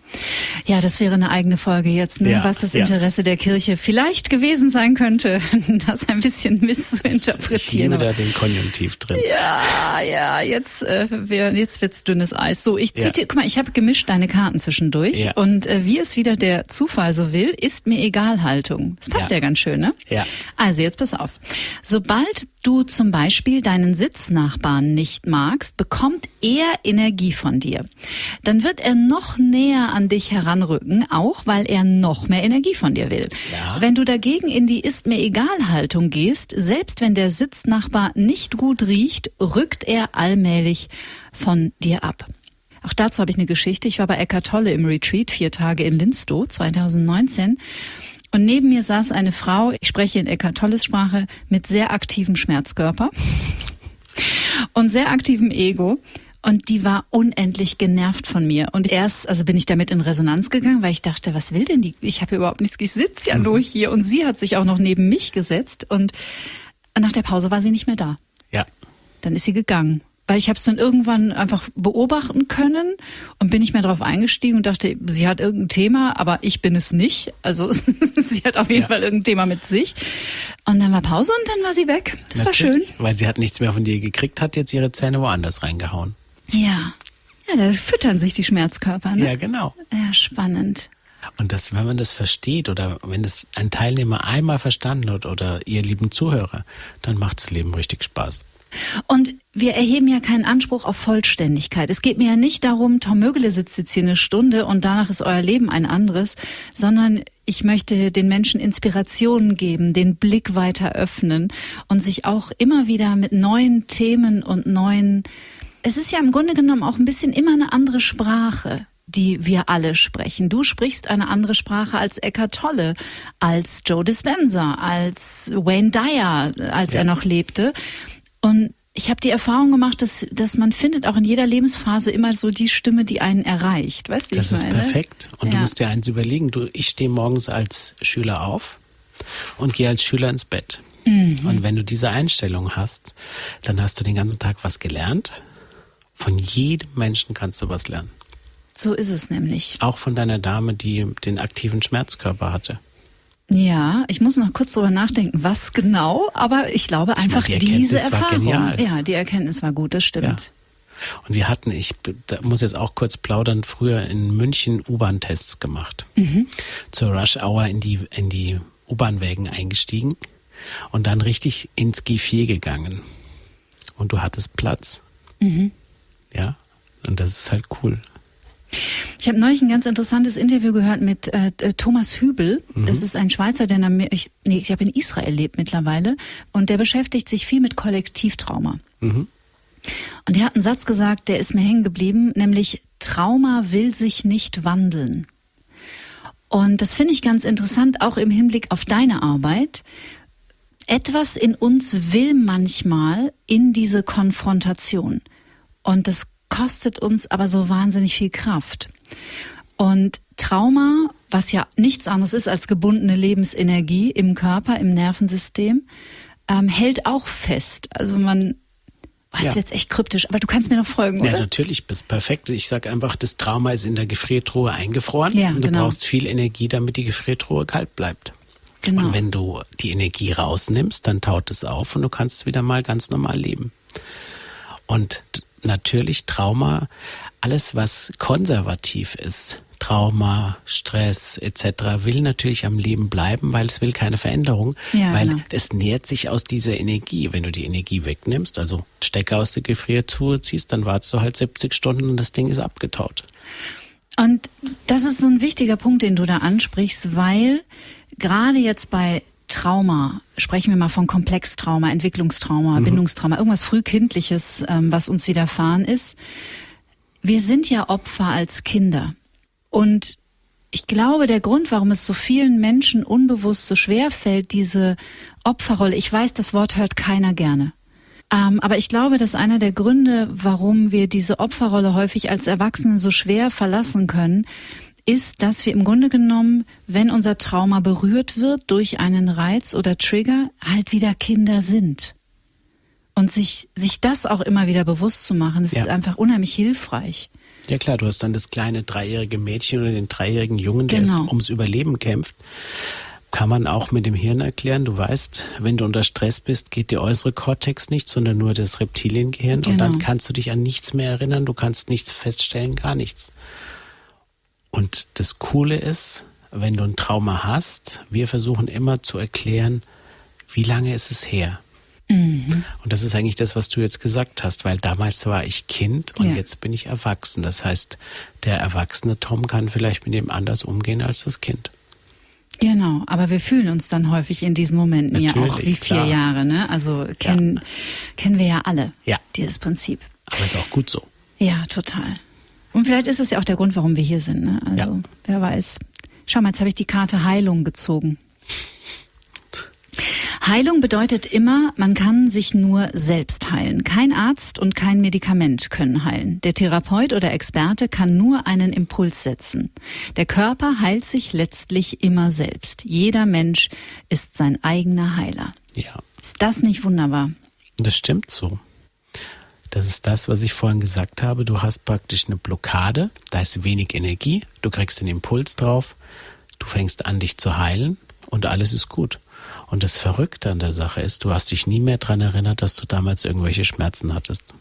Ja, das wäre eine eigene Folge jetzt, ne? Was das Interesse der Kirche vielleicht gewesen sein könnte, das ein bisschen missinterpretieren. Ich liebe da den Konjunktiv drin. Ja, jetzt wird's dünnes Eis. So, ich zitiere, guck mal, ich habe gemischt deine Karten zwischendurch und wie es wieder der Zufall so will, ist mir egal Haltung. Das passt ja ganz schön, ne? Ja. Also jetzt pass auf. Sobald du zum Beispiel deinen Sitznachbarn nicht magst, bekommt er Energie von dir. Dann wird er noch näher an dich heran heranrücken, auch weil er noch mehr Energie von dir will. Ja. Wenn du dagegen in die Ist-mir-egal-Haltung gehst, selbst wenn der Sitznachbar nicht gut riecht, rückt er allmählich von dir ab. Auch dazu habe ich eine Geschichte. Ich war bei Eckhart Tolle im Retreat 4 Tage in Linstow 2019 und neben mir saß eine Frau, ich spreche in Eckhart Tolles Sprache, mit sehr aktivem Schmerzkörper und sehr aktivem Ego. Und die war unendlich genervt von mir. Und erst bin ich damit in Resonanz gegangen, weil ich dachte, was will denn die? Ich habe überhaupt nichts, ich sitze ja nur hier. Und sie hat sich auch noch neben mich gesetzt. Und nach der Pause war sie nicht mehr da. Ja. Dann ist sie gegangen. Weil ich habe es dann irgendwann einfach beobachten können und bin nicht mehr drauf eingestiegen und dachte, sie hat irgendein Thema, aber ich bin es nicht. Also sie hat auf jeden Fall irgendein Thema mit sich. Und dann war Pause und dann war sie weg. Das war schön. Weil sie hat nichts mehr von dir gekriegt, hat jetzt ihre Zähne woanders reingehauen. Ja, da füttern sich die Schmerzkörper, ne? Ja, genau. Ja, spannend. Und wenn man das versteht oder wenn es ein Teilnehmer einmal verstanden hat oder ihr lieben Zuhörer, dann macht das Leben richtig Spaß. Und wir erheben ja keinen Anspruch auf Vollständigkeit. Es geht mir ja nicht darum, Tom Mögele sitzt jetzt hier eine Stunde und danach ist euer Leben ein anderes, sondern ich möchte den Menschen Inspirationen geben, den Blick weiter öffnen und sich auch immer wieder mit neuen Themen und es ist ja im Grunde genommen auch ein bisschen immer eine andere Sprache, die wir alle sprechen. Du sprichst eine andere Sprache als Eckhart Tolle, als Joe Dispenza, als Wayne Dyer, als er noch lebte. Und ich habe die Erfahrung gemacht, dass man findet auch in jeder Lebensphase immer so die Stimme, die einen erreicht. Weißt du, das ist perfekt. Und du musst dir eins überlegen. Ich stehe morgens als Schüler auf und gehe als Schüler ins Bett. Und wenn du diese Einstellung hast, dann hast du den ganzen Tag was gelernt. Von jedem Menschen kannst du was lernen. So ist es nämlich. Auch von deiner Dame, die den aktiven Schmerzkörper hatte. Ja, ich muss noch kurz drüber nachdenken, was genau, aber ich glaube einfach diese Erfahrung. War genial. Ja, die Erkenntnis war gut, das stimmt. Ja. Und wir hatten, muss jetzt auch kurz plaudern, früher in München U-Bahn-Tests gemacht. Zur Rush-Hour in die U-Bahn-Wägen eingestiegen und dann richtig ins G4 gegangen. Und du hattest Platz. Ja, und das ist halt cool. Ich habe neulich ein ganz interessantes Interview gehört mit Thomas Hübel. Das ist ein Schweizer, der ich glaube in Israel lebt mittlerweile. Und der beschäftigt sich viel mit Kollektivtrauma. Und der hat einen Satz gesagt, der ist mir hängen geblieben, nämlich Trauma will sich nicht wandeln. Und das finde ich ganz interessant, auch im Hinblick auf deine Arbeit. Etwas in uns will manchmal in diese Konfrontation. Und das kostet uns aber so wahnsinnig viel Kraft. Und Trauma, was ja nichts anderes ist als gebundene Lebensenergie im Körper, im Nervensystem, hält auch fest. Also jetzt wird's echt kryptisch, aber du kannst mir noch folgen, oder? Ja, natürlich, bist perfekt. Ich sage einfach, das Trauma ist in der Gefriertruhe eingefroren und du brauchst viel Energie, damit die Gefriertruhe kalt bleibt. Genau. Und wenn du die Energie rausnimmst, dann taut es auf und du kannst wieder mal ganz normal leben. Und natürlich Trauma, alles was konservativ ist, Trauma, Stress etc. will natürlich am Leben bleiben, weil es will keine Veränderung, weil es nährt sich aus dieser Energie. Wenn du die Energie wegnimmst, also Stecker aus der Gefriertruhe ziehst, dann wartest du halt 70 Stunden und das Ding ist abgetaut. Und das ist so ein wichtiger Punkt, den du da ansprichst, weil gerade jetzt bei Trauma, sprechen wir mal von Komplextrauma, Entwicklungstrauma, Bindungstrauma, irgendwas Frühkindliches, was uns widerfahren ist. Wir sind ja Opfer als Kinder. Und ich glaube, der Grund, warum es so vielen Menschen unbewusst so schwer fällt, diese Opferrolle, ich weiß, das Wort hört keiner gerne. Aber ich glaube, dass einer der Gründe, warum wir diese Opferrolle häufig als Erwachsene so schwer verlassen können, ist, dass wir im Grunde genommen, wenn unser Trauma berührt wird durch einen Reiz oder Trigger, halt wieder Kinder sind. Und sich das auch immer wieder bewusst zu machen, ist einfach unheimlich hilfreich. Ja klar, du hast dann das kleine 3-jährige Mädchen oder den 3-jährigen Jungen, der ums Überleben kämpft. Kann man auch mit dem Hirn erklären. Du weißt, wenn du unter Stress bist, geht der äußere Kortex nicht, sondern nur das Reptiliengehirn. Und dann kannst du dich an nichts mehr erinnern, du kannst nichts feststellen, gar nichts. Und das Coole ist, wenn du ein Trauma hast, wir versuchen immer zu erklären, wie lange ist es her? Und das ist eigentlich das, was du jetzt gesagt hast, weil damals war ich Kind und jetzt bin ich erwachsen. Das heißt, der erwachsene Tom kann vielleicht mit dem anders umgehen als das Kind. Genau, aber wir fühlen uns dann häufig in diesen Momenten ja auch wie 4 Jahre, ne? Also kennen wir ja alle, dieses Prinzip. Aber ist auch gut so. Ja, total. Und vielleicht ist es ja auch der Grund, warum wir hier sind, ne? Also wer weiß. Schau mal, jetzt habe ich die Karte Heilung gezogen. Heilung bedeutet immer, man kann sich nur selbst heilen. Kein Arzt und kein Medikament können heilen. Der Therapeut oder Experte kann nur einen Impuls setzen. Der Körper heilt sich letztlich immer selbst. Jeder Mensch ist sein eigener Heiler. Ja. Ist das nicht wunderbar? Das stimmt so. Das ist das, was ich vorhin gesagt habe. Du hast praktisch eine Blockade, da ist wenig Energie, du kriegst den Impuls drauf, du fängst an, dich zu heilen und alles ist gut. Und das Verrückte an der Sache ist, du hast dich nie mehr daran erinnert, dass du damals irgendwelche Schmerzen hattest.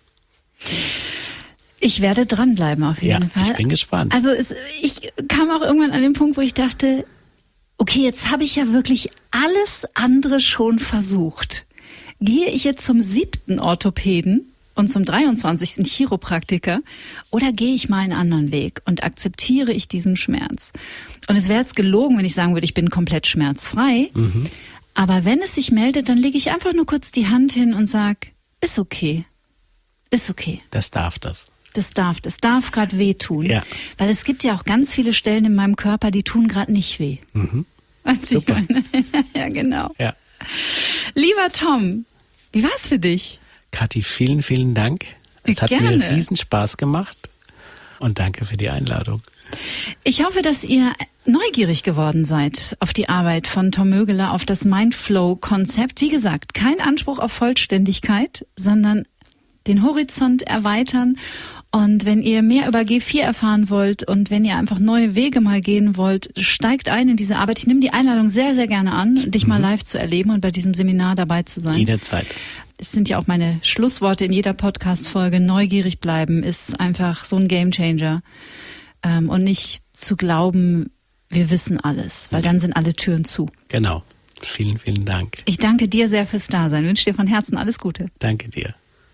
Ich werde dranbleiben auf jeden Fall. Ich bin gespannt. Also ich kam auch irgendwann an den Punkt, wo ich dachte, okay, jetzt habe ich ja wirklich alles andere schon versucht. Gehe ich jetzt zum 7. Orthopäden und zum 23. Chiropraktiker oder gehe ich mal einen anderen Weg und akzeptiere ich diesen Schmerz? Und es wäre jetzt gelogen, wenn ich sagen würde, ich bin komplett schmerzfrei. Aber wenn es sich meldet, dann lege ich einfach nur kurz die Hand hin und sage, ist okay. Ist okay. Das darf das. Das darf gerade wehtun. Ja. Weil es gibt ja auch ganz viele Stellen in meinem Körper, die tun gerade nicht weh. Super. Ja, genau. Ja. Lieber Tom, wie war's für dich? Kathi, vielen, vielen Dank. Es hat mir riesen Spaß gemacht und danke für die Einladung. Ich hoffe, dass ihr neugierig geworden seid auf die Arbeit von Tom Mögeler, auf das Mindflow-Konzept. Wie gesagt, kein Anspruch auf Vollständigkeit, sondern den Horizont erweitern. Und wenn ihr mehr über G4 erfahren wollt und wenn ihr einfach neue Wege mal gehen wollt, steigt ein in diese Arbeit. Ich nehme die Einladung sehr, sehr gerne an, dich mal live zu erleben und bei diesem Seminar dabei zu sein. Jederzeit. Es sind ja auch meine Schlussworte in jeder Podcast-Folge. Neugierig bleiben ist einfach so ein Gamechanger. Und nicht zu glauben, wir wissen alles, weil dann sind alle Türen zu. Genau. Vielen, vielen Dank. Ich danke dir sehr fürs Dasein. Ich wünsche dir von Herzen alles Gute. Danke dir.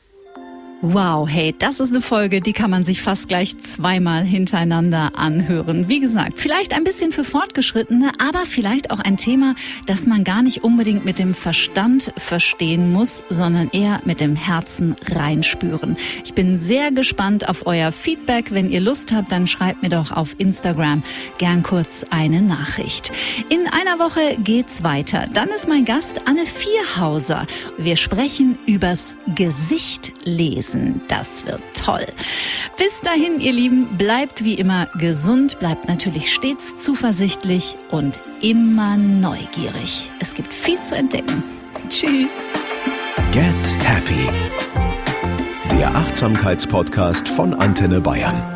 Wow, hey, das ist eine Folge, die kann man sich fast gleich 2-mal hintereinander anhören. Wie gesagt, vielleicht ein bisschen für Fortgeschrittene, aber vielleicht auch ein Thema, das man gar nicht unbedingt mit dem Verstand verstehen muss, sondern eher mit dem Herzen reinspüren. Ich bin sehr gespannt auf euer Feedback. Wenn ihr Lust habt, dann schreibt mir doch auf Instagram gern kurz eine Nachricht. In einer Woche geht's weiter. Dann ist mein Gast Anne Vierhauser. Wir sprechen übers Gesicht lesen. Das wird toll. Bis dahin, ihr Lieben, bleibt wie immer gesund, bleibt natürlich stets zuversichtlich und immer neugierig. Es gibt viel zu entdecken. Tschüss. Get Happy. Der Achtsamkeitspodcast von Antenne Bayern.